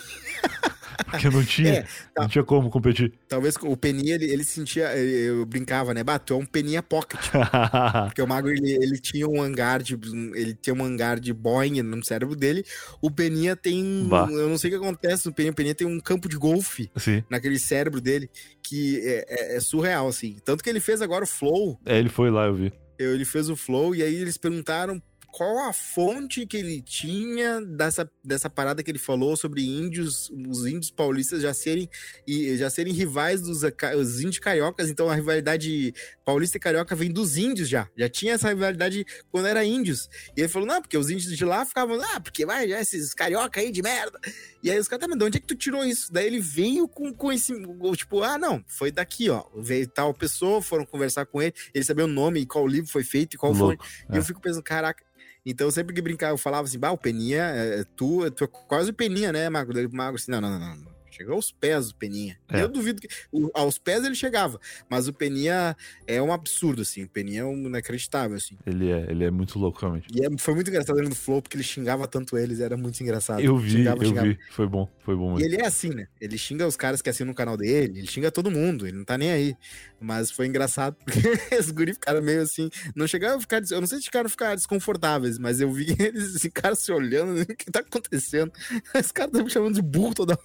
Porque não tinha, é, tá. não tinha como competir. Talvez o Peninha, ele, ele sentia, eu brincava, né? Bato, é um Peninha Pocket. Porque o Magro, ele, ele tinha um hangar de, ele tinha um hangar de Boeing no cérebro dele. O Peninha tem, bah. eu não sei o que acontece no Peninha, o Peninha tem um campo de golfe Sim. naquele cérebro dele, que é, é, é surreal, assim. Tanto que ele fez agora o Flow. É, ele foi lá, eu vi. Ele fez o Flow, e aí eles perguntaram qual a fonte que ele tinha dessa, dessa parada que ele falou sobre índios, os índios paulistas já serem, e, já serem rivais dos os índios cariocas. Então a rivalidade paulista e carioca vem dos índios já. Já tinha essa rivalidade quando era índios. E ele falou, não, porque os índios de lá ficavam, ah, porque vai, já esses carioca aí de merda. E aí os caras, tá, mas de onde é que tu tirou isso? Daí ele veio com, com esse, tipo, ah, não, foi daqui, ó. Veio tal pessoa, foram conversar com ele, ele sabia o nome e qual livro foi feito e qual Louco, foi. É. E eu fico pensando, caraca. Então, sempre que brincar, eu falava assim, bah, o Peninha, é, tu, tu é quase o Peninha, né, Magro? Daí o Magro assim, não, não, não, não. Chegou aos pés do Peninha. É. Eu duvido que... O, aos pés ele chegava. Mas o Peninha é um absurdo, assim. O Peninha é um inacreditável, assim. Ele é, ele é muito louco, realmente. E é, foi muito engraçado ele no Flow, porque ele xingava tanto eles. Era muito engraçado. Eu vi, xingava, eu xingava. vi. Foi bom, foi bom. E ele é assim, né? Ele xinga os caras que assinam o canal dele. Ele xinga todo mundo. Ele não tá nem aí. Mas foi engraçado, porque os guris ficaram meio assim... Não chegaram a ficar... Eu não sei se ficaram a ficar desconfortáveis, mas eu vi eles, esse cara se olhando. O que tá acontecendo? Os caras estão me chamando de burro toda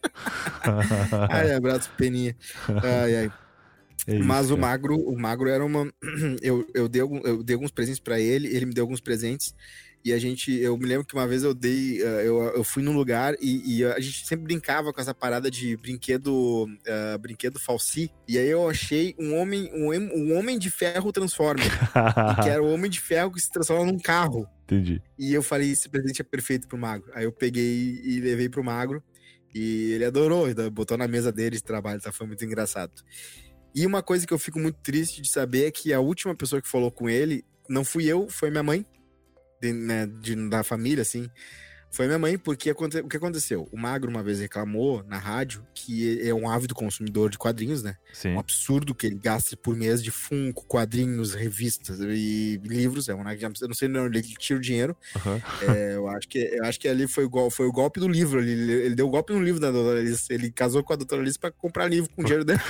hora. Ai, abraço, Peninha. Ai, ai. É isso, mas o Magro, o Magro era uma... Eu, eu, dei, algum, eu dei alguns presentes pra ele, ele me deu alguns presentes. E a gente... Eu me lembro que uma vez eu dei... Eu, eu fui num lugar e, e a gente sempre brincava com essa parada de brinquedo... Uh, brinquedo falsi. E aí eu achei um homem... Um, um homem de ferro Transformer. Que era o homem de ferro que se transforma num carro. Entendi. E eu falei, esse presente é perfeito pro Magro. Aí eu peguei e levei pro Magro. E ele adorou, botou na mesa dele de trabalho, tá? Foi muito engraçado. E uma coisa que eu fico muito triste de saber é que a última pessoa que falou com ele, não fui eu, foi minha mãe, de, né, de, da família, assim. Foi minha mãe, porque o que aconteceu? O Magro uma vez reclamou na rádio que é um ávido consumidor de quadrinhos, né? Sim. Um absurdo que ele gasta por mês de Funko, quadrinhos, revistas e livros. É um, eu não sei onde ele tira o dinheiro. Uhum. É, eu, acho que, eu acho que ali foi o, foi o golpe do livro. Ele, ele deu o golpe no livro da doutora Alice. Ele casou com a doutora Alice pra comprar livro com o dinheiro dele.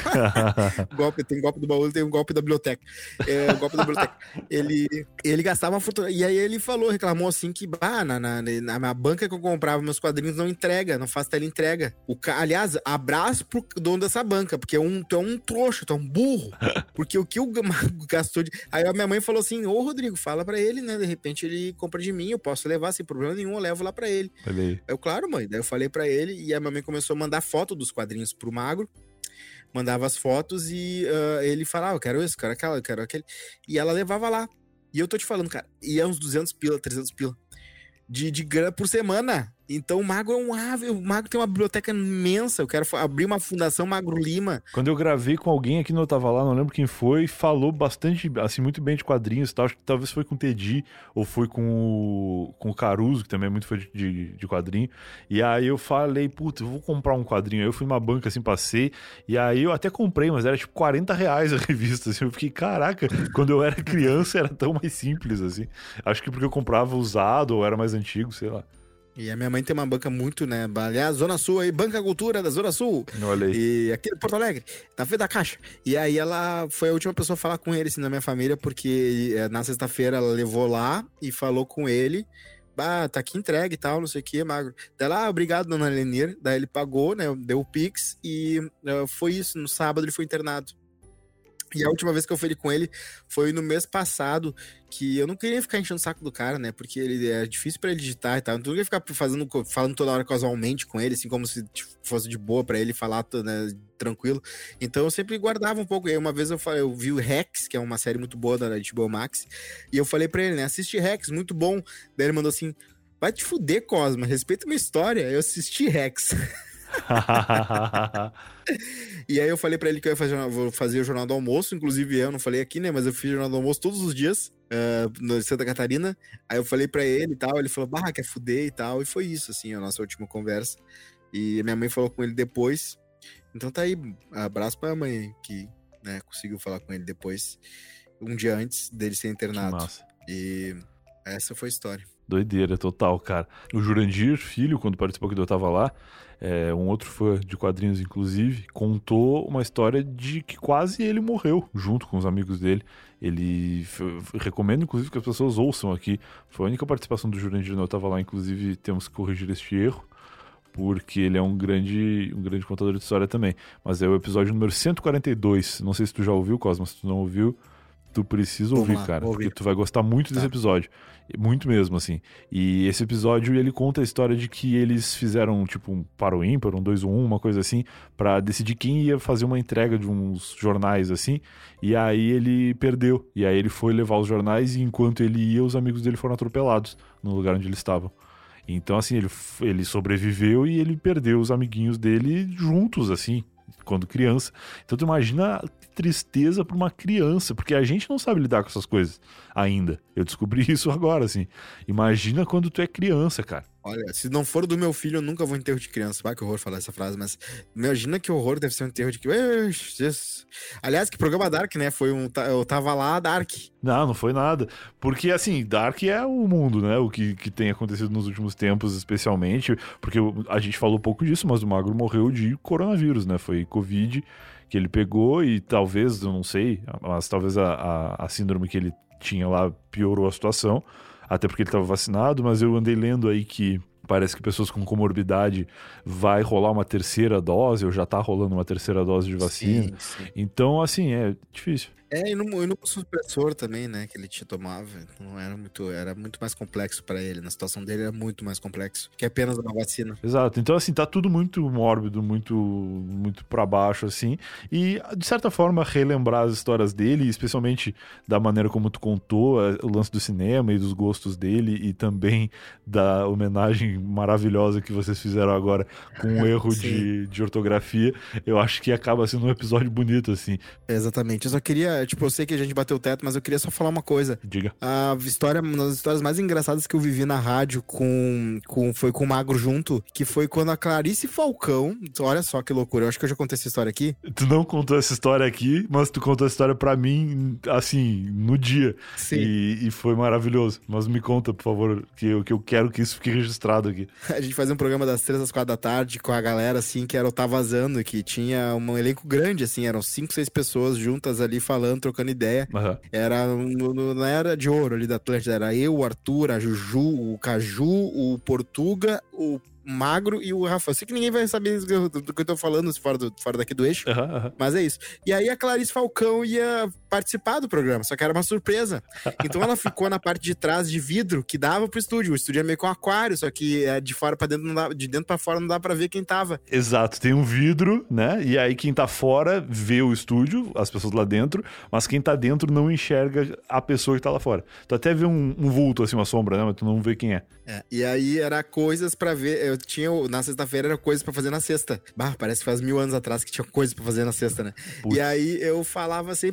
golpe, tem golpe do baú, tem um golpe da biblioteca. É, o golpe da biblioteca. Ele, ele gastava uma fortuna. E aí ele falou, reclamou assim que, bah, na, na, na, na banca que eu comprava meus quadrinhos não entrega, não faz tela entrega. O ca... Aliás, abraço pro dono dessa banca, porque é um, tu é um trouxa, tu é um burro. Porque o que o Mago gastou de... Aí a minha mãe falou assim, ô Rodrigo, fala pra ele, né? De repente ele compra de mim, eu posso levar sem problema nenhum, eu levo lá pra ele. Falei. Eu, claro, mãe. Daí eu falei pra ele e a minha mãe começou a mandar foto dos quadrinhos pro Magro. Mandava as fotos e uh, ele falava, eu quero isso, quero aquela, eu quero aquele. E ela levava lá. E eu tô te falando, cara, ia uns duzentos pila, trezentos pila. De, de grana por semana. Então o Magro é um ave, o Magro tem uma biblioteca imensa. Eu quero abrir uma fundação Magro Lima. Quando eu gravei com alguém aqui no Eu Tava Lá, não lembro quem foi, falou bastante, assim, muito bem de quadrinhos e tal. Acho que talvez foi com o Teddy ou foi com o, com o Caruso, que também é muito fã de, de, de quadrinho. E aí eu falei, puta, eu vou comprar um quadrinho. Aí eu fui numa banca, assim, passei. E aí eu até comprei, mas era tipo quarenta reais a revista, assim. Eu fiquei, caraca, quando eu era criança era tão mais simples, assim. Acho que porque eu comprava usado ou era mais antigo, sei lá. E a minha mãe tem uma banca muito, né? Aliás, Zona Sul aí, Banca Cultura da Zona Sul. Olha aí. E aqui em Porto Alegre, na frente da Caixa. E aí ela foi a última pessoa a falar com ele, assim, na minha família, porque na sexta-feira ela levou lá e falou com ele. Ah, tá aqui entregue e tal, não sei o que, magro. Daí lá, ah, obrigado, dona Lenir. Daí ele pagou, né? Deu o Pix e uh, foi isso. No sábado ele foi internado. E a última vez que eu falei com ele foi no mês passado, que eu não queria ficar enchendo o saco do cara, né? Porque ele é difícil pra ele digitar e tal. Então eu não queria ficar fazendo, falando toda hora casualmente com ele, assim, como se fosse de boa pra ele falar, né, tranquilo. Então eu sempre guardava um pouco. E aí uma vez eu falei, eu vi o Rex, que é uma série muito boa da H B O Max, e eu falei pra ele, né? Assiste Rex, muito bom. Daí ele mandou assim, vai te fuder, Cosma, respeita minha história. Eu assisti Rex. E aí eu falei pra ele que eu ia fazer, vou fazer o Jornal do Almoço, inclusive eu não falei aqui, né, mas eu fiz o Jornal do Almoço todos os dias, uh, no Santa Catarina. Aí eu falei pra ele e tal, ele falou, bah, quer fuder e tal, e foi isso, assim, a nossa última conversa. E a minha mãe falou com ele depois, então tá aí, abraço pra mãe, que, né, conseguiu falar com ele depois, um dia antes dele ser internado. Que massa. E essa foi a história. Doideira total, cara. O Jurandir, filho, quando participou que eu tava lá, é, um outro fã de quadrinhos, inclusive, contou uma história de que quase ele morreu junto com os amigos dele. Ele recomendo, inclusive, que as pessoas ouçam aqui. Foi a única participação do Jurandir, eu tava lá, inclusive, temos que corrigir este erro, porque ele é um grande, um grande contador de história também. Mas é o episódio número cento e quarenta e dois. Não sei se tu já ouviu, Cosma, se tu não ouviu, tu precisa ouvir, lá, cara, ouvir. porque tu vai gostar muito Tá. desse episódio. Muito mesmo, assim. E esse episódio, ele conta a história de que eles fizeram, tipo, um para o ímpar, um dois ou um, uma coisa assim, pra decidir quem ia fazer uma entrega de uns jornais, assim, e aí ele perdeu. E aí ele foi levar os jornais e enquanto ele ia, os amigos dele foram atropelados no lugar onde eles estavam. Então, assim, ele, ele sobreviveu e ele perdeu os amiguinhos dele juntos, assim, quando criança. Então tu imagina a tristeza pra uma criança, porque a gente não sabe lidar com essas coisas ainda. Eu descobri isso agora, assim. Imagina quando tu é criança, cara. Olha, se não for do meu filho, eu nunca vou em enterro de criança. Vai que horror falar essa frase, mas imagina que horror deve ser um enterro de criança. Aliás, que programa Dark, né? Foi um. Eu tava lá, Dark. Não, não foi nada. Porque, assim, Dark é o mundo, né? O que, que tem acontecido nos últimos tempos, especialmente. Porque a gente falou pouco disso, mas o Magro morreu de coronavírus, né? Foi Covid que ele pegou e talvez, eu não sei, mas talvez a, a, a síndrome que ele tinha lá piorou a situação. Até porque ele estava vacinado, mas eu andei lendo aí que parece que pessoas com comorbidade vai rolar uma terceira dose, ou já tá rolando uma terceira dose de vacina. Sim, sim. Então, assim, é difícil. É, e no, e no supressor também, né, que ele te tomava, não era muito, era muito mais complexo pra ele, na situação dele era muito mais complexo, que apenas uma vacina. Exato, então assim, tá tudo muito mórbido, muito muito pra baixo, assim, e de certa forma relembrar as histórias dele, especialmente da maneira como tu contou o lance do cinema e dos gostos dele, e também da homenagem maravilhosa que vocês fizeram agora com um erro de, de ortografia, eu acho que acaba sendo um episódio bonito, assim. Exatamente, eu só queria, tipo, eu sei que a gente bateu o teto, mas eu queria só falar uma coisa. Diga. A história, uma das histórias mais engraçadas que eu vivi na rádio com, com, foi com o Magro junto, que foi quando a Clarice Falcão, olha só que loucura, eu acho que eu já contei essa história aqui. Tu não contou essa história aqui, mas tu contou essa história pra mim, assim, no dia. Sim. E, e foi maravilhoso. Mas me conta, por favor, que eu, que eu quero que isso fique registrado aqui. A gente fazia um programa das três às quatro da tarde com a galera, assim, que era o Tá Vazando, que tinha um elenco grande, assim, eram cinco, seis pessoas juntas ali falando, trocando ideia. Uhum. Era no, no, na era de ouro ali da Atlântida, era eu, o Arthur, a Juju, o Caju, o Portuga, o Magro e o Rafa. Eu sei que ninguém vai saber do, do, do que eu tô falando fora, do, fora daqui do eixo, Uhum, uhum. mas é isso. E aí a Clarice Falcão ia participar do programa, só que era uma surpresa. Então ela ficou na parte de trás de vidro que dava pro estúdio. O estúdio é meio que um aquário, só que de fora pra dentro não dá, de dentro pra fora não dá pra ver quem tava. Exato, tem um vidro, né? E aí quem tá fora vê o estúdio, as pessoas lá dentro, mas quem tá dentro não enxerga a pessoa que tá lá fora. Tu até vê um, um vulto, assim, uma sombra, né? Mas tu não vê quem é. É, e aí era coisas pra ver. Eu tinha, na sexta-feira era coisas pra fazer na sexta. Bah, parece que faz mil anos atrás que tinha coisas pra fazer na sexta, né? Putz. E aí eu falava sempre assim, eu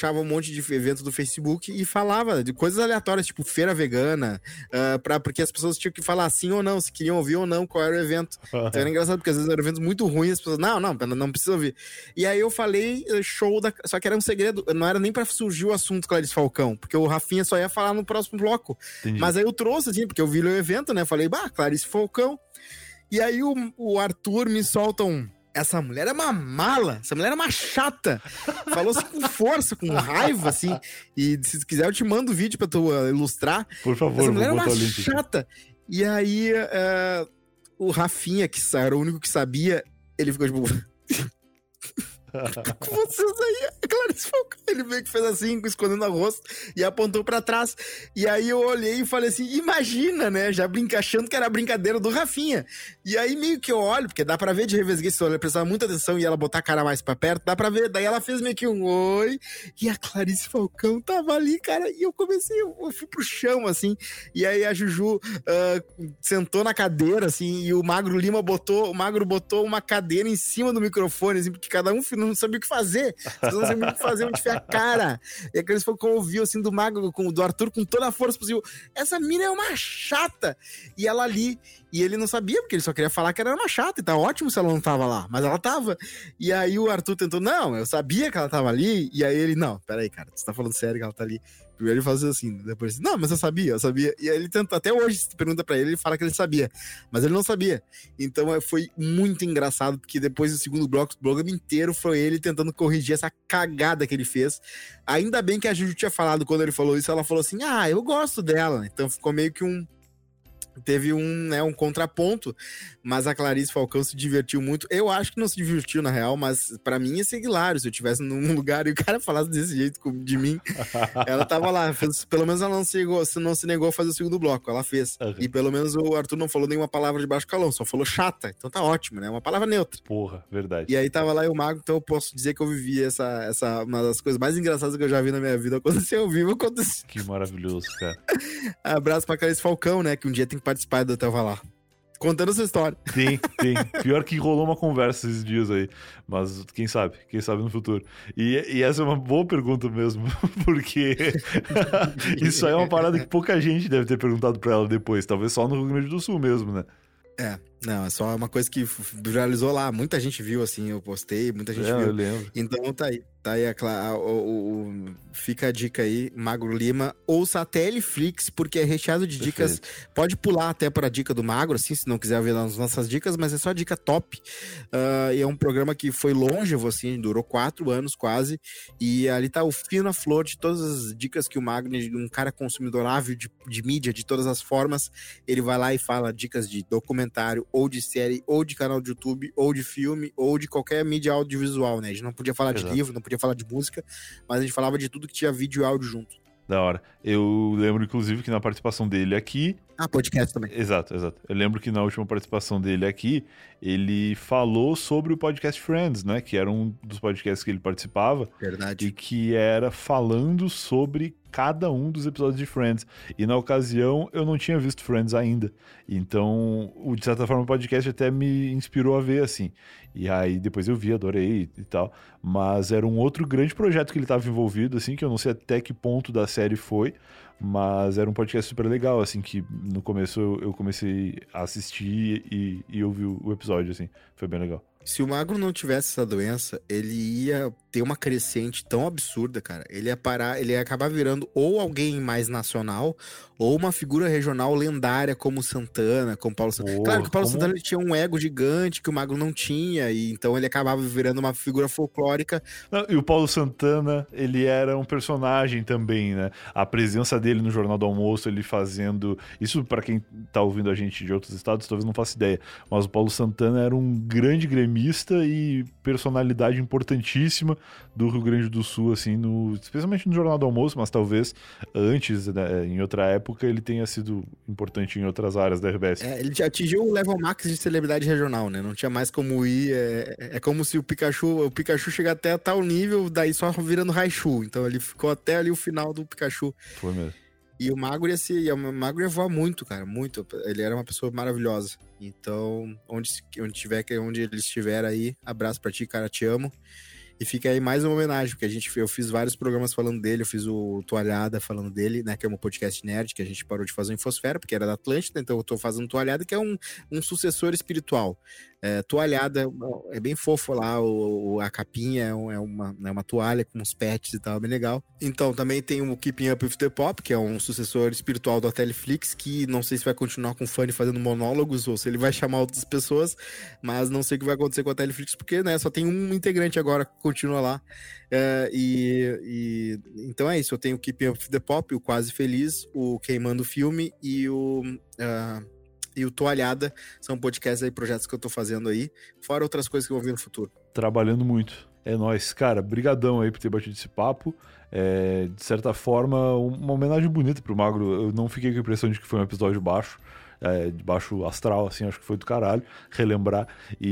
achava um monte de evento do Facebook e falava de coisas aleatórias, tipo feira vegana, uh, pra, porque as pessoas tinham que falar sim ou não, se queriam ouvir ou não, qual era o evento. Então era engraçado, porque às vezes eram eventos muito ruins, as pessoas, não, não, não precisa ouvir. E aí eu falei show da... Só que era um segredo, não era nem pra surgir o assunto Clarice Falcão, porque o Rafinha só ia falar no próximo bloco. Entendi. Mas aí eu trouxe, assim, porque eu vi o evento, né? Falei, bah, Clarice Falcão. E aí o, o Arthur me solta um... Essa mulher é uma mala, essa mulher é uma chata. Falou assim com força, com raiva, assim. E se quiser eu te mando o vídeo pra tu uh, ilustrar. Por favor, essa mulher é vou uma botar o link chata. Aqui. E aí uh, o Rafinha, que era o único que sabia, ele ficou tipo... com vocês aí, a Clarice Falcão. Ele meio que fez assim, escondendo o rosto e apontou pra trás. E aí eu olhei e falei assim, imagina, né? Já brinca, achando que era brincadeira do Rafinha. E aí meio que eu olho, porque dá pra ver de revesguei, se ela prestava muita atenção e ela botar a cara mais pra perto, dá pra ver. Daí ela fez meio que um oi, e a Clarice Falcão tava ali, cara, e eu comecei, eu fui pro chão, assim, e aí a Juju uh, sentou na cadeira, assim, e o Magro Lima botou, o Magro botou uma cadeira em cima do microfone, assim, porque cada um não sabia o que fazer. Vocês não sabiam o que fazer, onde foi a cara. E a Clarice Falcão ouviu, assim, do Magro, com, do Arthur, com toda a força possível. Essa mina é uma chata. E ela ali, e ele não sabia, porque ele só queria falar que ela era uma chata. E tá ótimo se ela não tava lá, mas ela tava. E aí o Arthur tentou, não, eu sabia que ela tava ali. E aí ele, não, peraí, cara, você tá falando sério que ela tá ali. Primeiro ele fazia assim, depois assim, não, mas eu sabia, eu sabia. E aí ele tenta, até hoje, se tu pergunta pra ele, ele fala que ele sabia, mas ele não sabia. Então foi muito engraçado, porque depois do segundo bloco, o programa inteiro foi ele tentando corrigir essa cagada que ele fez. Ainda bem que a Juju tinha falado, quando ele falou isso, ela falou assim, ah, eu gosto dela. Então ficou meio que um... Teve um, né, um contraponto, mas a Clarice Falcão se divertiu muito. Eu acho que não se divertiu, na real, mas pra mim ia ser hilário se eu estivesse num lugar e o cara falasse desse jeito de mim. Ela tava lá, fez, pelo menos ela não se, negou, não se negou a fazer o segundo bloco, ela fez. Uhum. E pelo menos o Arthur não falou nenhuma palavra de baixo calão, só falou chata. Então tá ótimo, né? Uma palavra neutra. Porra, verdade. E aí tava lá e o Mago, então eu posso dizer que eu vivi essa, essa uma das coisas mais engraçadas que eu já vi na minha vida. Aconteceu ao vivo, aconteceu. Que maravilhoso, cara. Abraço pra Clarice Falcão, né? Que um dia tem que participar do Hotel Valar. Contando essa história. Tem, tem. Pior que rolou uma conversa esses dias aí. Mas quem sabe? Quem sabe no futuro. E, e essa é uma boa pergunta mesmo. Porque isso aí é uma parada que pouca gente deve ter perguntado pra ela depois. Talvez só no Rio Grande do Sul mesmo, né? É, não, é só uma coisa que viralizou lá. Muita gente viu, assim, eu postei, muita gente é, viu. Eu lembro. Então tá aí. Tá aí, a, a, o, o, fica a dica aí, Magro Lima. Ouça a Teleflix, porque é recheado de Perfeito. Dicas. Pode pular até para a dica do Magro, assim, se não quiser ver as nossas dicas, mas é só dica top. Uh, e é um programa que foi longevo, assim, durou quatro anos quase. E ali tá o fio na flor de todas as dicas que o Magro, um cara consumidor ávido de, de mídia, de todas as formas, ele vai lá e fala dicas de documentário, ou de série, ou de canal de YouTube, ou de filme, ou de qualquer mídia audiovisual, né? A gente não podia falar Exato. De livro, não podia falar de música, mas a gente falava de tudo que tinha vídeo e áudio junto. Da hora. Eu lembro, inclusive, que na participação dele aqui... Ah, podcast também. Exato, exato. Eu lembro que na última participação dele aqui, ele falou sobre o podcast Friends, né? Que era um dos podcasts que ele participava. Verdade. E que era falando sobre cada um dos episódios de Friends. E na ocasião, eu não tinha visto Friends ainda. Então, de certa forma, o podcast até me inspirou a ver, assim. E aí, depois eu vi, adorei e tal. Mas era um outro grande projeto que ele estava envolvido, assim, que eu não sei até que ponto da série foi. Mas era um podcast super legal, assim, que no começo eu, eu comecei a assistir e, e ouvir o episódio, assim. Foi bem legal. Se o Magro não tivesse essa doença, ele ia ter uma crescente tão absurda, cara. Ele ia parar, ele ia acabar virando ou alguém mais nacional, ou uma figura regional lendária como Santana, como Paulo Santana. Oh, claro que o Paulo como... Santana ele tinha um ego gigante que o Magro não tinha, e então ele acabava virando uma figura folclórica. Não, e o Paulo Santana, ele era um personagem também, né? A presença dele no Jornal do Almoço, ele fazendo... Isso, pra quem tá ouvindo a gente de outros estados, talvez não faça ideia. Mas o Paulo Santana era um grande gremista e personalidade importantíssima do Rio Grande do Sul, assim, no, especialmente no Jornal do Almoço, mas talvez antes, né, em outra época, ele tenha sido importante em outras áreas da R B S. É, ele atingiu o level max de celebridade regional, né? Não tinha mais como ir. É, é como se o Pikachu, o Pikachu chegar até tal nível, daí só virando Raichu. Então ele ficou até ali o final do Pikachu. Foi mesmo. E o Magro ia, se, o Magro ia voar muito, cara, muito. Ele era uma pessoa maravilhosa. Então, onde, onde, tiver, onde ele estiver aí, abraço pra ti, cara, te amo. E fica aí mais uma homenagem, porque a gente, eu fiz vários programas falando dele, eu fiz o Toalhada falando dele, né, que é um podcast nerd, que a gente parou de fazer o Infosfera, porque era da Atlântida, então eu tô fazendo Toalhada, que é um, um sucessor espiritual. É, Toalhada, é bem fofo lá, o, a capinha é uma, é uma toalha com uns pets e tal, bem legal. Então, também tem o Keeping Up With The Pop, que é um sucessor espiritual do Teleflix, que não sei se vai continuar com o Fanny fazendo monólogos, ou se ele vai chamar outras pessoas, mas não sei o que vai acontecer com a Teleflix, porque, né, só tem um integrante agora que continua lá. É, e, e então é isso, eu tenho o Keeping Up With The Pop, o Quase Feliz, o Queimando Filme e o... Uh, e o Toalhada, são podcasts aí, projetos que eu tô fazendo aí, fora outras coisas que eu vou ver no futuro. Trabalhando muito. É nóis. Cara, brigadão aí por ter batido esse papo. É, de certa forma, uma homenagem bonita pro Magro. Eu não fiquei com a impressão de que foi um episódio baixo, é, de baixo astral, assim, acho que foi do caralho, relembrar.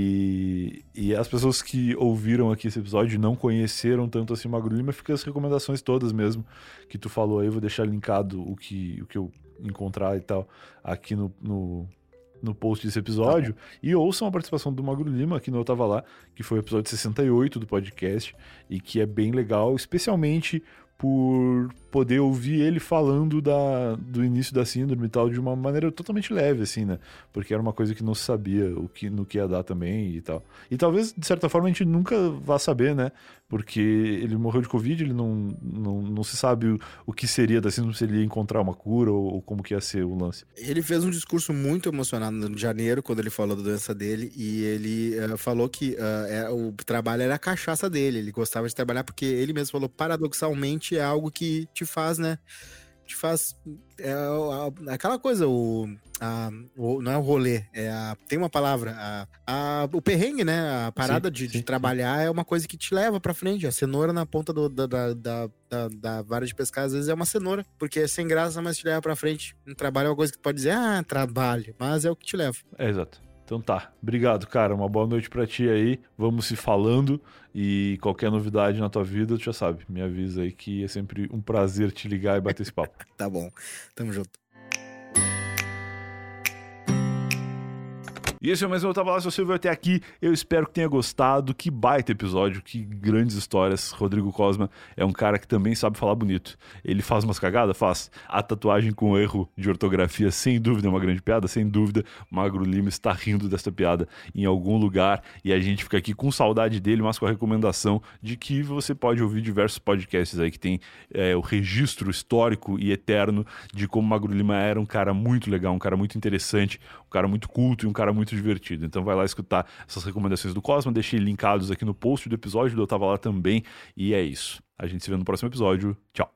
E, e as pessoas que ouviram aqui esse episódio e não conheceram tanto assim o Magro Lima, fica as recomendações todas mesmo que tu falou aí, vou deixar linkado o que, o que eu encontrar e tal aqui no, no, no post desse episódio. Tá. E ouçam a participação do Magro Lima aqui no Eu Tava Lá, que foi o episódio sessenta e oito do podcast e que é bem legal, especialmente por poder ouvir ele falando da, do início da síndrome e tal de uma maneira totalmente leve, assim, né? Porque era uma coisa que não se sabia o que, no que ia dar também e tal. E talvez, de certa forma, a gente nunca vá saber, né? Porque ele morreu de Covid, ele não, não, não se sabe o, o que seria da síndrome, se ele ia encontrar uma cura ou, ou como que ia ser o lance. Ele fez um discurso muito emocionado no janeiro, quando ele falou da doença dele, e ele uh, falou que uh, é, o trabalho era a cachaça dele, ele gostava de trabalhar porque ele mesmo falou, paradoxalmente, é algo que te faz, né? Te faz... É, a, aquela coisa, o, a, o... Não é o rolê, é a, tem uma palavra, a, a, o perrengue, né? A parada sim, de, sim, de trabalhar sim. É uma coisa que te leva pra frente. A cenoura na ponta do, da, da, da, da, da vara de pescar, às vezes é uma cenoura, porque é sem graça, mas te leva pra frente. Um trabalho é uma coisa que tu pode dizer, ah, trabalho, mas é o que te leva. É, exato. Então tá, obrigado, cara, uma boa noite pra ti aí, vamos se falando e qualquer novidade na tua vida, tu já sabe, me avisa aí que é sempre um prazer te ligar e bater esse papo. Tá bom, tamo junto. E esse é mais um Eu Tava Lá, se você veio até aqui, eu espero que tenha gostado, que baita episódio, que grandes histórias. Rodrigo Cosma é um cara que também sabe falar bonito. Ele faz umas cagadas? Faz. A tatuagem com erro de ortografia, sem dúvida, é uma grande piada, sem dúvida. Magro Lima está rindo dessa piada em algum lugar e a gente fica aqui com saudade dele, mas com a recomendação de que você pode ouvir diversos podcasts aí que tem é, o registro histórico e eterno de como Magro Lima era um cara muito legal, um cara muito interessante, um cara muito culto e um cara muito divertido. Então vai lá escutar essas recomendações do Cosma, deixei linkados aqui no post do episódio, eu tava lá também, e é isso. A gente se vê no próximo episódio. Tchau.